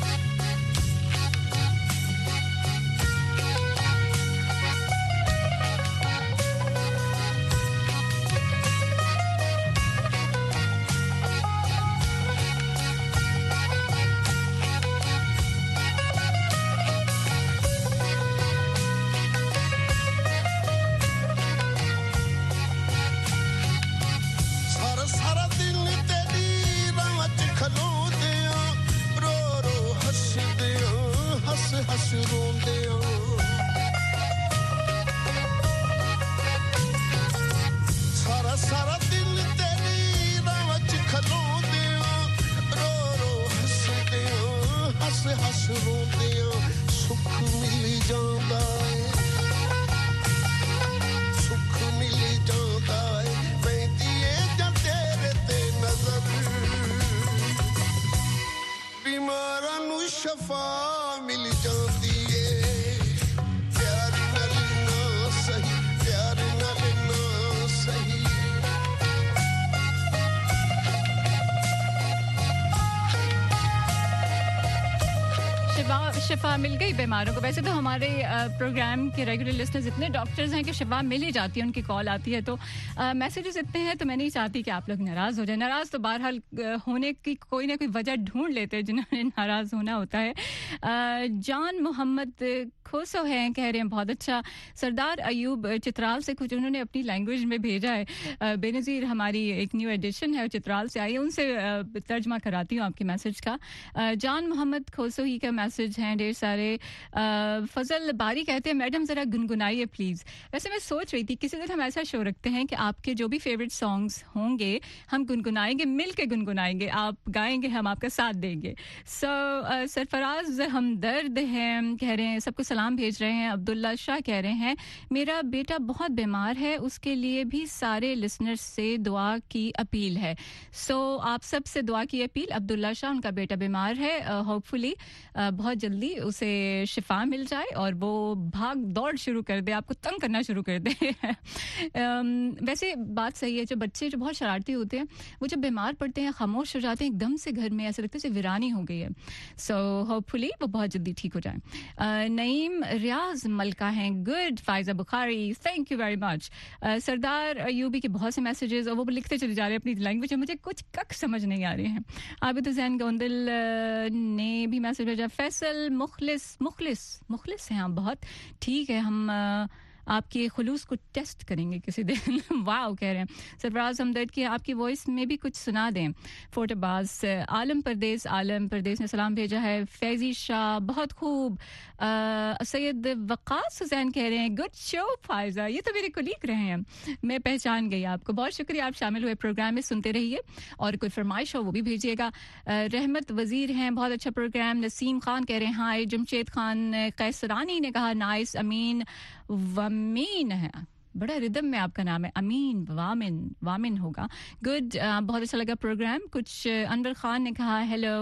रोंदे सारा सारा दिन तेरी राह च खलोंदे रो रो हसदे हस हस रोंदे सुख मिल जांदा है सुख मिल जांदा है पैंदी है जब तेरे ते नजर बीमारां नू शफा मिल जांदी है प्यार नाल ना सही प्यार नाल ना सही शिफा मिल गई बीमारों को। वैसे तो हमारे प्रोग्राम के रेगुलर लिसनर्स इतने डॉक्टर्स हैं कि शिफा मिल ही जाती है, उनकी कॉल आती है तो मैसेजेस इतने हैं तो मैं नहीं चाहती कि आप लोग नाराज़ हो जाए। नाराज़ तो बहरहाल होने की कोई ना कोई वजह ढूंढ लेते हैं जिन्होंने नाराज़ होना होता है। जान मोहम्मद खोसो हैं, कह रहे हैं बहुत अच्छा। सरदार अयूब चित्राल से कुछ उन्होंने अपनी लैंग्वेज में भेजा है। बेनज़ीर हमारी एक न्यू एडिशन है चित्राल से आई है, उनसे तर्जमा कराती हूँ आपके मैसेज का। जान मोहम्मद खोसो ही का मैसेज हैं ढेर सारे। फजल बारी कहते हैं मैडम ज़रा गुनगुनाइए प्लीज़। वैसे मैं सोच रही थी किसी दिन हम ऐसा शो रखते हैं कि आपके जो भी फेवरेट सॉन्ग्स होंगे हम गुनगुनाएंगे, मिल के गुनगुनाएंगे, आप गाएंगे हम आपका साथ देंगे। सो so, सरफराज हमदर्द हैं, कह रहे हैं सबको सलाम भेज रहे हैं। अब्दुल्ला शाह कह रहे हैं मेरा बेटा बहुत बीमार है, उसके लिए भी सारे लिसनर्स से दुआ की अपील है। सो so, आप सबसे दुआ की अपील। अब्दुल्ला शाह, उनका बेटा बीमार है, होपफुली uh, बहुत जल्दी उसे शिफा मिल जाए और वो भाग दौड़ शुरू कर दे, आपको तंग करना शुरू कर दे। वैसे बात सही है, जो बच्चे जो बहुत शरारती होते हैं वो जब बीमार पड़ते हैं खामोश हो जाते हैं एकदम से, घर में ऐसा लगता है जैसे वीरानी हो गई है। सो होपफुली वो बहुत जल्दी ठीक हो जाए। नईम रियाज मलका हैं, good. Faiza Bukhari thank you very much. Sardar Ayubi के बहुत से मैसेजेस और वो लिखते चले जा रहे हैं अपनी लैंग्वेज में, मुझे कुछ कक समझ नहीं आ रहे हैं। आबिद हुसैन गोंदल ने भी मैसेज भेजा। फैसल मुखलिस मुखलिस मुखलिस हैं आप, बहुत ठीक है, हम आपके खुलूस को टेस्ट करेंगे किसी दिन। वाओ कह रहे हैं सरफराज हमदर्द की आपकी वॉइस में भी कुछ सुना दें। फोटोबाज आलम परदेस आलम परदेस ने सलाम भेजा है। फैजी शाह बहुत खूब। सैयद वकास हुसैन कह रहे हैं गुड शो फायजा, ये तो मेरे कोलीग रहे हैं, मैं पहचान गई आपको, बहुत शुक्रिया आप शामिल हुए प्रोग्राम में, सुनते रहिए और कोई फरमाइश हो वो भी भेजिएगा। रहमत वजीर हैं, बहुत अच्छा प्रोग्राम। नसीम खान कह रहे हैं हाय। जमशेद खान कैसरानी ने कहा नाइस। अमीन वमीन है, बड़ा रिदम में आपका नाम है, अमीन वामिन वामिन होगा, गुड। uh, बहुत अच्छा लगा प्रोग्राम। कुछ अनवर खान ने कहा hello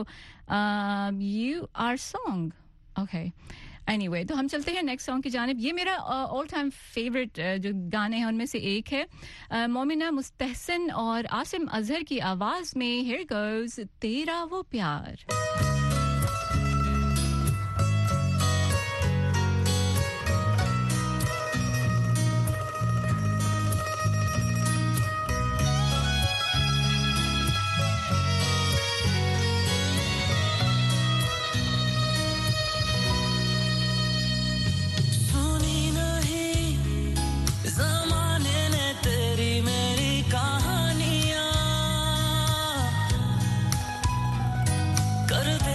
you are song, okay anyway तो हम चलते हैं नेक्स्ट सॉन्ग की जानिब। ये मेरा ऑल टाइम फेवरेट जो गाने हैं उनमें से एक है। uh, मोमिना मुस्तहसन और आसिम अजहर की आवाज़ में हियर गोज़ तेरा वो प्यार। कर दे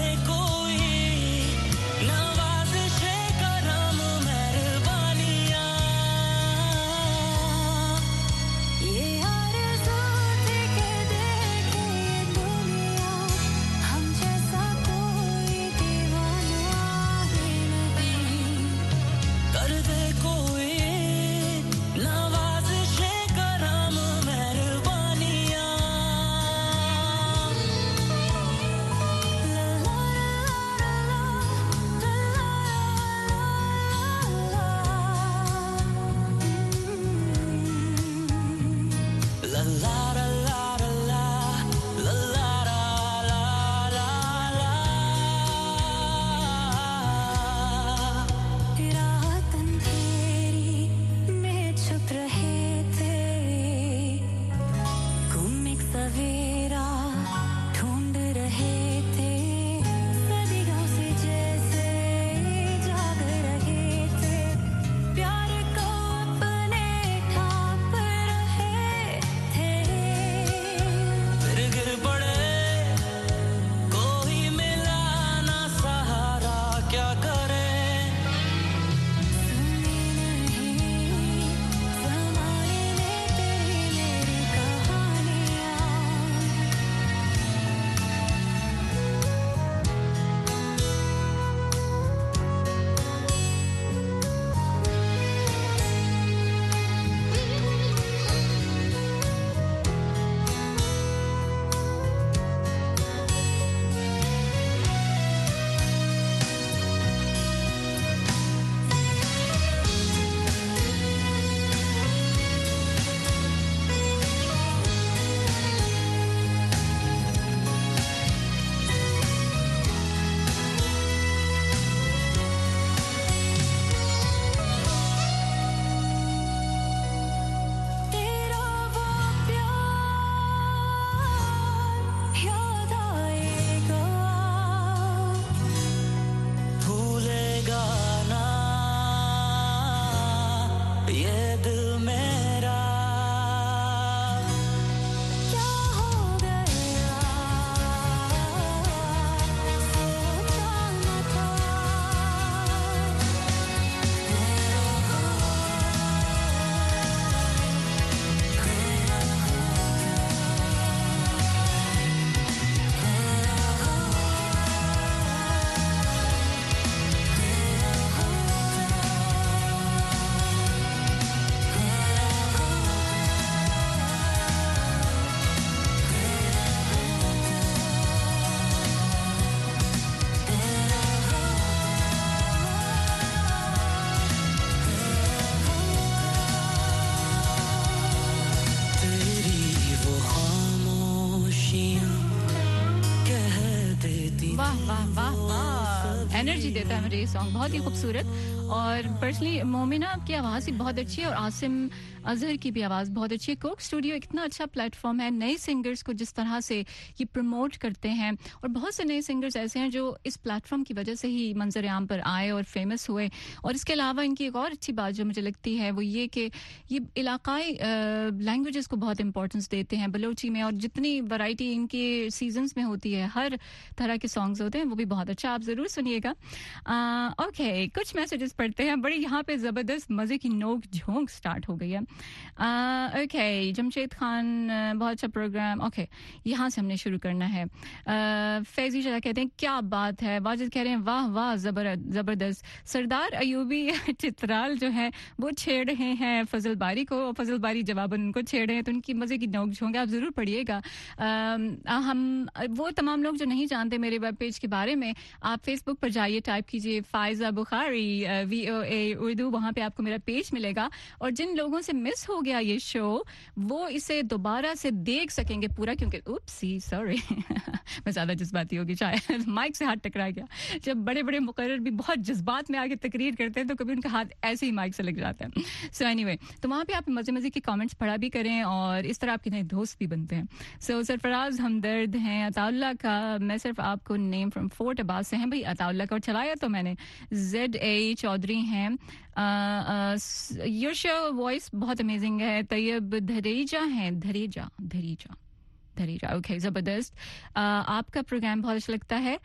वाह वाह वाह वाह, एनर्जी देता है मुझे ये सॉन्ग, बहुत ही खूबसूरत। और पर्सनली मोमिना की आवाज़ ही बहुत अच्छी है और आसिम अजहर की भी आवाज़ बहुत अच्छी है। कोक स्टूडियो इतना अच्छा प्लेटफॉर्म है, नए सिंगर्स को जिस तरह से ये प्रमोट करते हैं, और बहुत से नए सिंगर्स ऐसे हैं जो इस प्लेटफॉर्म की वजह से ही मंजर आम पर आए और फेमस हुए। और इसके अलावा इनकी एक और अच्छी बात जो मुझे लगती है वो ये कि ये इलाकाई लैंग्वेजेस को बहुत इंपॉर्टेंस देते हैं बलोची में, और जितनी वैरायटी इनके सीजन्स में होती है, हर तरह के सॉन्ग्स होते हैं, वो भी बहुत अच्छा, आप ज़रूर सुनिएगा। ओके, कुछ मैसेजेस पढ़ते हैं। बड़ी यहाँ पे ज़बरदस्त मज़े की नोक झोंक स्टार्ट हो गई है। ओके, जमशेद खान, बहुत अच्छा प्रोग्राम। ओके, यहाँ से हमने शुरू करना है। फैजी शरा कहते हैं क्या बात है। वाजिद कह रहे हैं वाह वाह ज़बरदस्त। सरदार अयूबी चित्राल जो है वो छेड़ रहे हैं फजल बारी को, फजल बारी जवाबन उनको छेड़ रहे हैं, तो उनकी मज़े की नोक झोंक आप ज़रूर पढ़िएगा। हम वो तमाम लोग जो नहीं जानते मेरे वेब पेज के बारे में, आप फेसबुक पर जाइए, टाइप कीजिए Faiza Bukhari V O A Urdu, वहाँ पे आपको मेरा पेज मिलेगा। और जिन लोगों से मिस हो गया ये शो वो इसे दोबारा से देख सकेंगे पूरा, क्योंकि उप्सी सॉरी मैं ज़्यादा जज्बाती होगी शायद, माइक से हाथ टकरा गया। जब बड़े बड़े मुकर्रर भी बहुत जज्बात में आके तकरीर करते हैं तो कभी उनका हाथ ऐसे ही माइक से लग जाता है। सो so एनीवे anyway, तो वहाँ पे आप मज़े मज़े के कमेंट्स पढ़ा भी करें और इस तरह आपके नए दोस्त भी बनते हैं। सो so, सरफराज हमदर्द हैं अताउल्ला का, मैं सिर्फ आपको नेम फ्रॉम फोर्ट अब्बास से हैं भाई अताउल्ला का, और चलाया तो मैंने जेड ए चौधरी हैं। योर शो वॉइस बहुत अमेजिंग है। तैयब धरेजा हैं, धरेजा धरेजा धरेजा ओके, ज़बरदस्त। आपका प्रोग्राम बहुत अच्छा लगता है।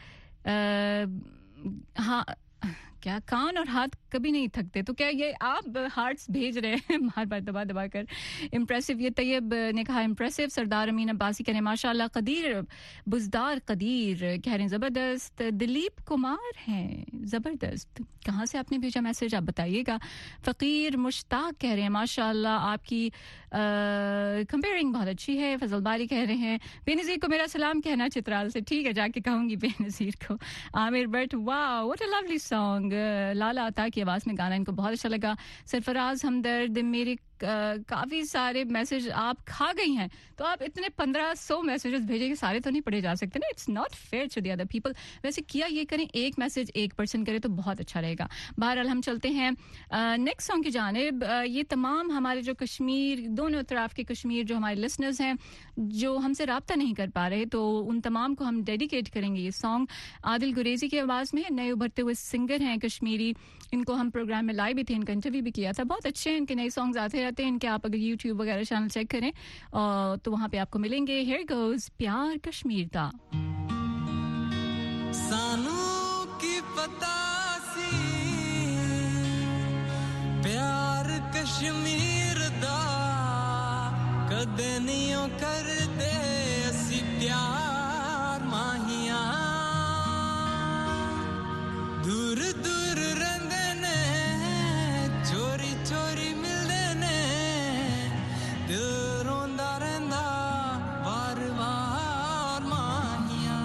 हाँ, क्या कान और हाथ कभी नहीं थकते, तो क्या ये आप हार्ट्स भेज रहे हैं बार बार दबा दबा कर? इम्प्रेसिव, ये तैयब ने कहा इम्प्रेसिव। सरदार अमीन अब्बासी कह रहे हैं माशाल्लाह। कदीर बुजदार कदीर कह रहे हैं ज़बरदस्त। दिलीप कुमार हैं ज़बरदस्त। कहाँ से आपने भेजा मैसेज आप बताइएगा। फ़कीर मुश्ताक कह रहे हैं माशाल्लाह आपकी कंपेयरिंग बहुत अच्छी है। फजल बारी कह रहे हैं बेनज़ीर को मेरा सलाम कहना चित्राल से, ठीक है जाके कहूँगी बेनज़ीर को। आमिर भट्ट वाह what a lovely song. Lala Ata की आवाज़ में गाना इनको बहुत अच्छा लगा। सरफराज हमदर्द, मेरे काफ़ी सारे मैसेज आप खा गई हैं, तो आप इतने पंद्रह सौ मैसेजेस भेजेंगे, सारे तो नहीं पढ़े जा सकते ना, it's not fair to the other people. वैसे किया ये करें, एक मैसेज एक पर्सन करे तो बहुत अच्छा रहेगा। बहरहाल हम चलते हैं नेक्स्ट सॉन्ग की जानिब। ये तमाम हमारे जो कश्मीर, दोनों तरफ के कश्मीर जो हमारे लिसनर्स हैं जो हमसे रब्ता नहीं कर पा रहे, तो उन तमाम को हम डेडिकेट करेंगे ये सॉन्ग। आदिल गुरेजी की आवाज़ में, नए उभरते हुए सिंगर हैं कश्मीरी, इनको हम प्रोग्राम में लाइव भी थे, इनका इंटरव्यू भी किया था। बहुत अच्छे हैं, इनके नए सॉन्ग्स आते रहते हैं इनके, आप अगर यूट्यूब वगैरह चैनल चेक करें तो वहाँ पे आपको मिलेंगे। हियर गोज़ प्यार कश्मीर दा। सानू की पता सी प्यार कश्मीर दा, कदे नहीं कर दे असी प्यार माहिया, दूर दूर रहंदे ने चोरी चोरी मिलदे ने, दिल रोंदा रहंदा वार वार माहिया।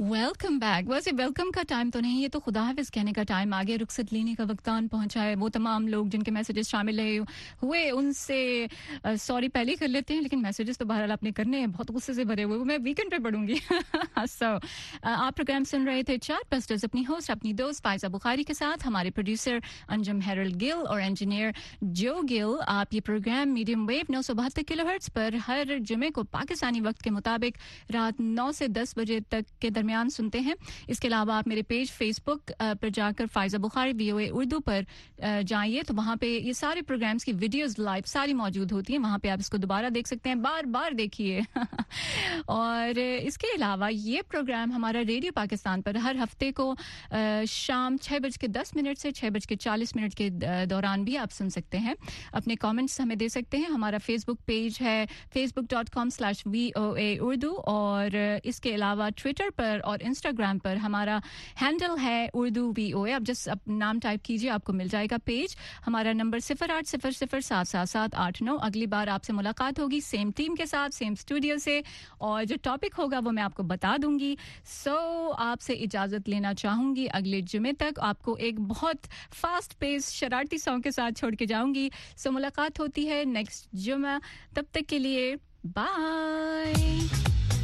Welcome back. वैसे वेलकम का टाइम तो नहीं, ये तो खुदा हाफिज कहने का टाइम आ गया। रुखसत लेने का वक्त आन पहुंचा है। वो तमाम लोग जिनके मैसेजेस शामिल रहे हुए उनसे सॉरी पहले ही कर लेते हैं, लेकिन मैसेजेस तो बहरहाल आपने करने हैं, बहुत गुस्से से भरे हुए, वो मैं वीकेंड पे पढ़ूंगी। सो so, आप प्रोग्राम सुन रहे थे चार्ट बस्टर्स, अपनी होस्ट अपनी दोस्त फायजा बुखारी के साथ, हमारे प्रोड्यूसर अंजुम हेरल्ड गिल और इंजीनियर जो गिल। आप ये प्रोग्राम मीडियम वेव नौ सौ बहत्तर किलोहर्ट्ज पर हर जुमे को पाकिस्तानी वक्त के मुताबिक रात नौ से दस बजे तक के दरमियान सुनते हैं। इसके अलावा आप मेरे पेज फेसबुक पर जाकर फायजा बुखारी वीओए उर्दू पर जाइए तो वहाँ पे ये सारे प्रोग्राम्स की वीडियोस लाइव सारी मौजूद होती हैं। वहाँ पे आप इसको दोबारा देख सकते हैं, बार बार देखिए। और इसके अलावा ये प्रोग्राम हमारा रेडियो पाकिस्तान पर हर हफ्ते को शाम छः बज के दस मिनट से छः बज के चालीस मिनट के दौरान भी आप सुन सकते हैं। अपने कमेंट्स हमें दे सकते हैं। हमारा फेसबुक पेज है Facebook dot com slash V O A Urdu, और इसके अलावा ट्विटर पर और इंस्टाग्राम पर हमारा हैंडल है उर्दू वी ओ ए। आप जस्ट अब नाम टाइप कीजिए, आपको मिल जाएगा पेज। हमारा नंबर सिफर आठ सिफर सिफर सात सात सात आठ नौ। अगली बार आपसे मुलाकात होगी सेम टीम के साथ, सेम स्टूडियो से, और जो टॉपिक होगा वो मैं आपको बता दूंगी। सो so, आपसे इजाज़त लेना चाहूँगी अगले जुमे तक। आपको एक बहुत फास्ट पेस शरारती सॉन्ग के साथ छोड़ के जाऊँगी। सो so, मुलाकात होती है नेक्स्ट जुमा, तब तक के लिए बाय।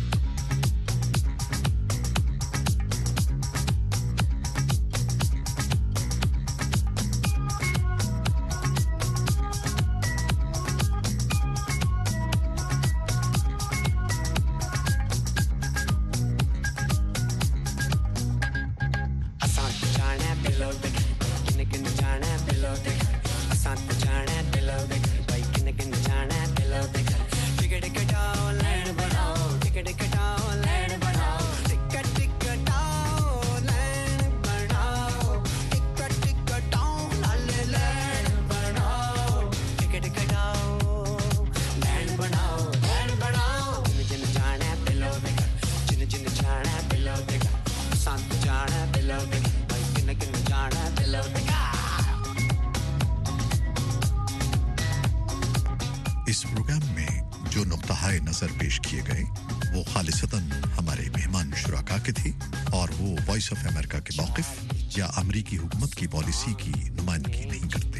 नजर पेश किए गए वो खालिसतन हमारे मेहमान शुराका के थे, और वो वॉइस ऑफ अमेरिका के मौक़िफ़ या अमरीकी हुकूमत की पॉलिसी की नुमाइंदगी नहीं करते।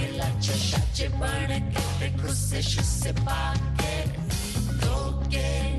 Burn it, get the crucifixion, sit back, get, go get.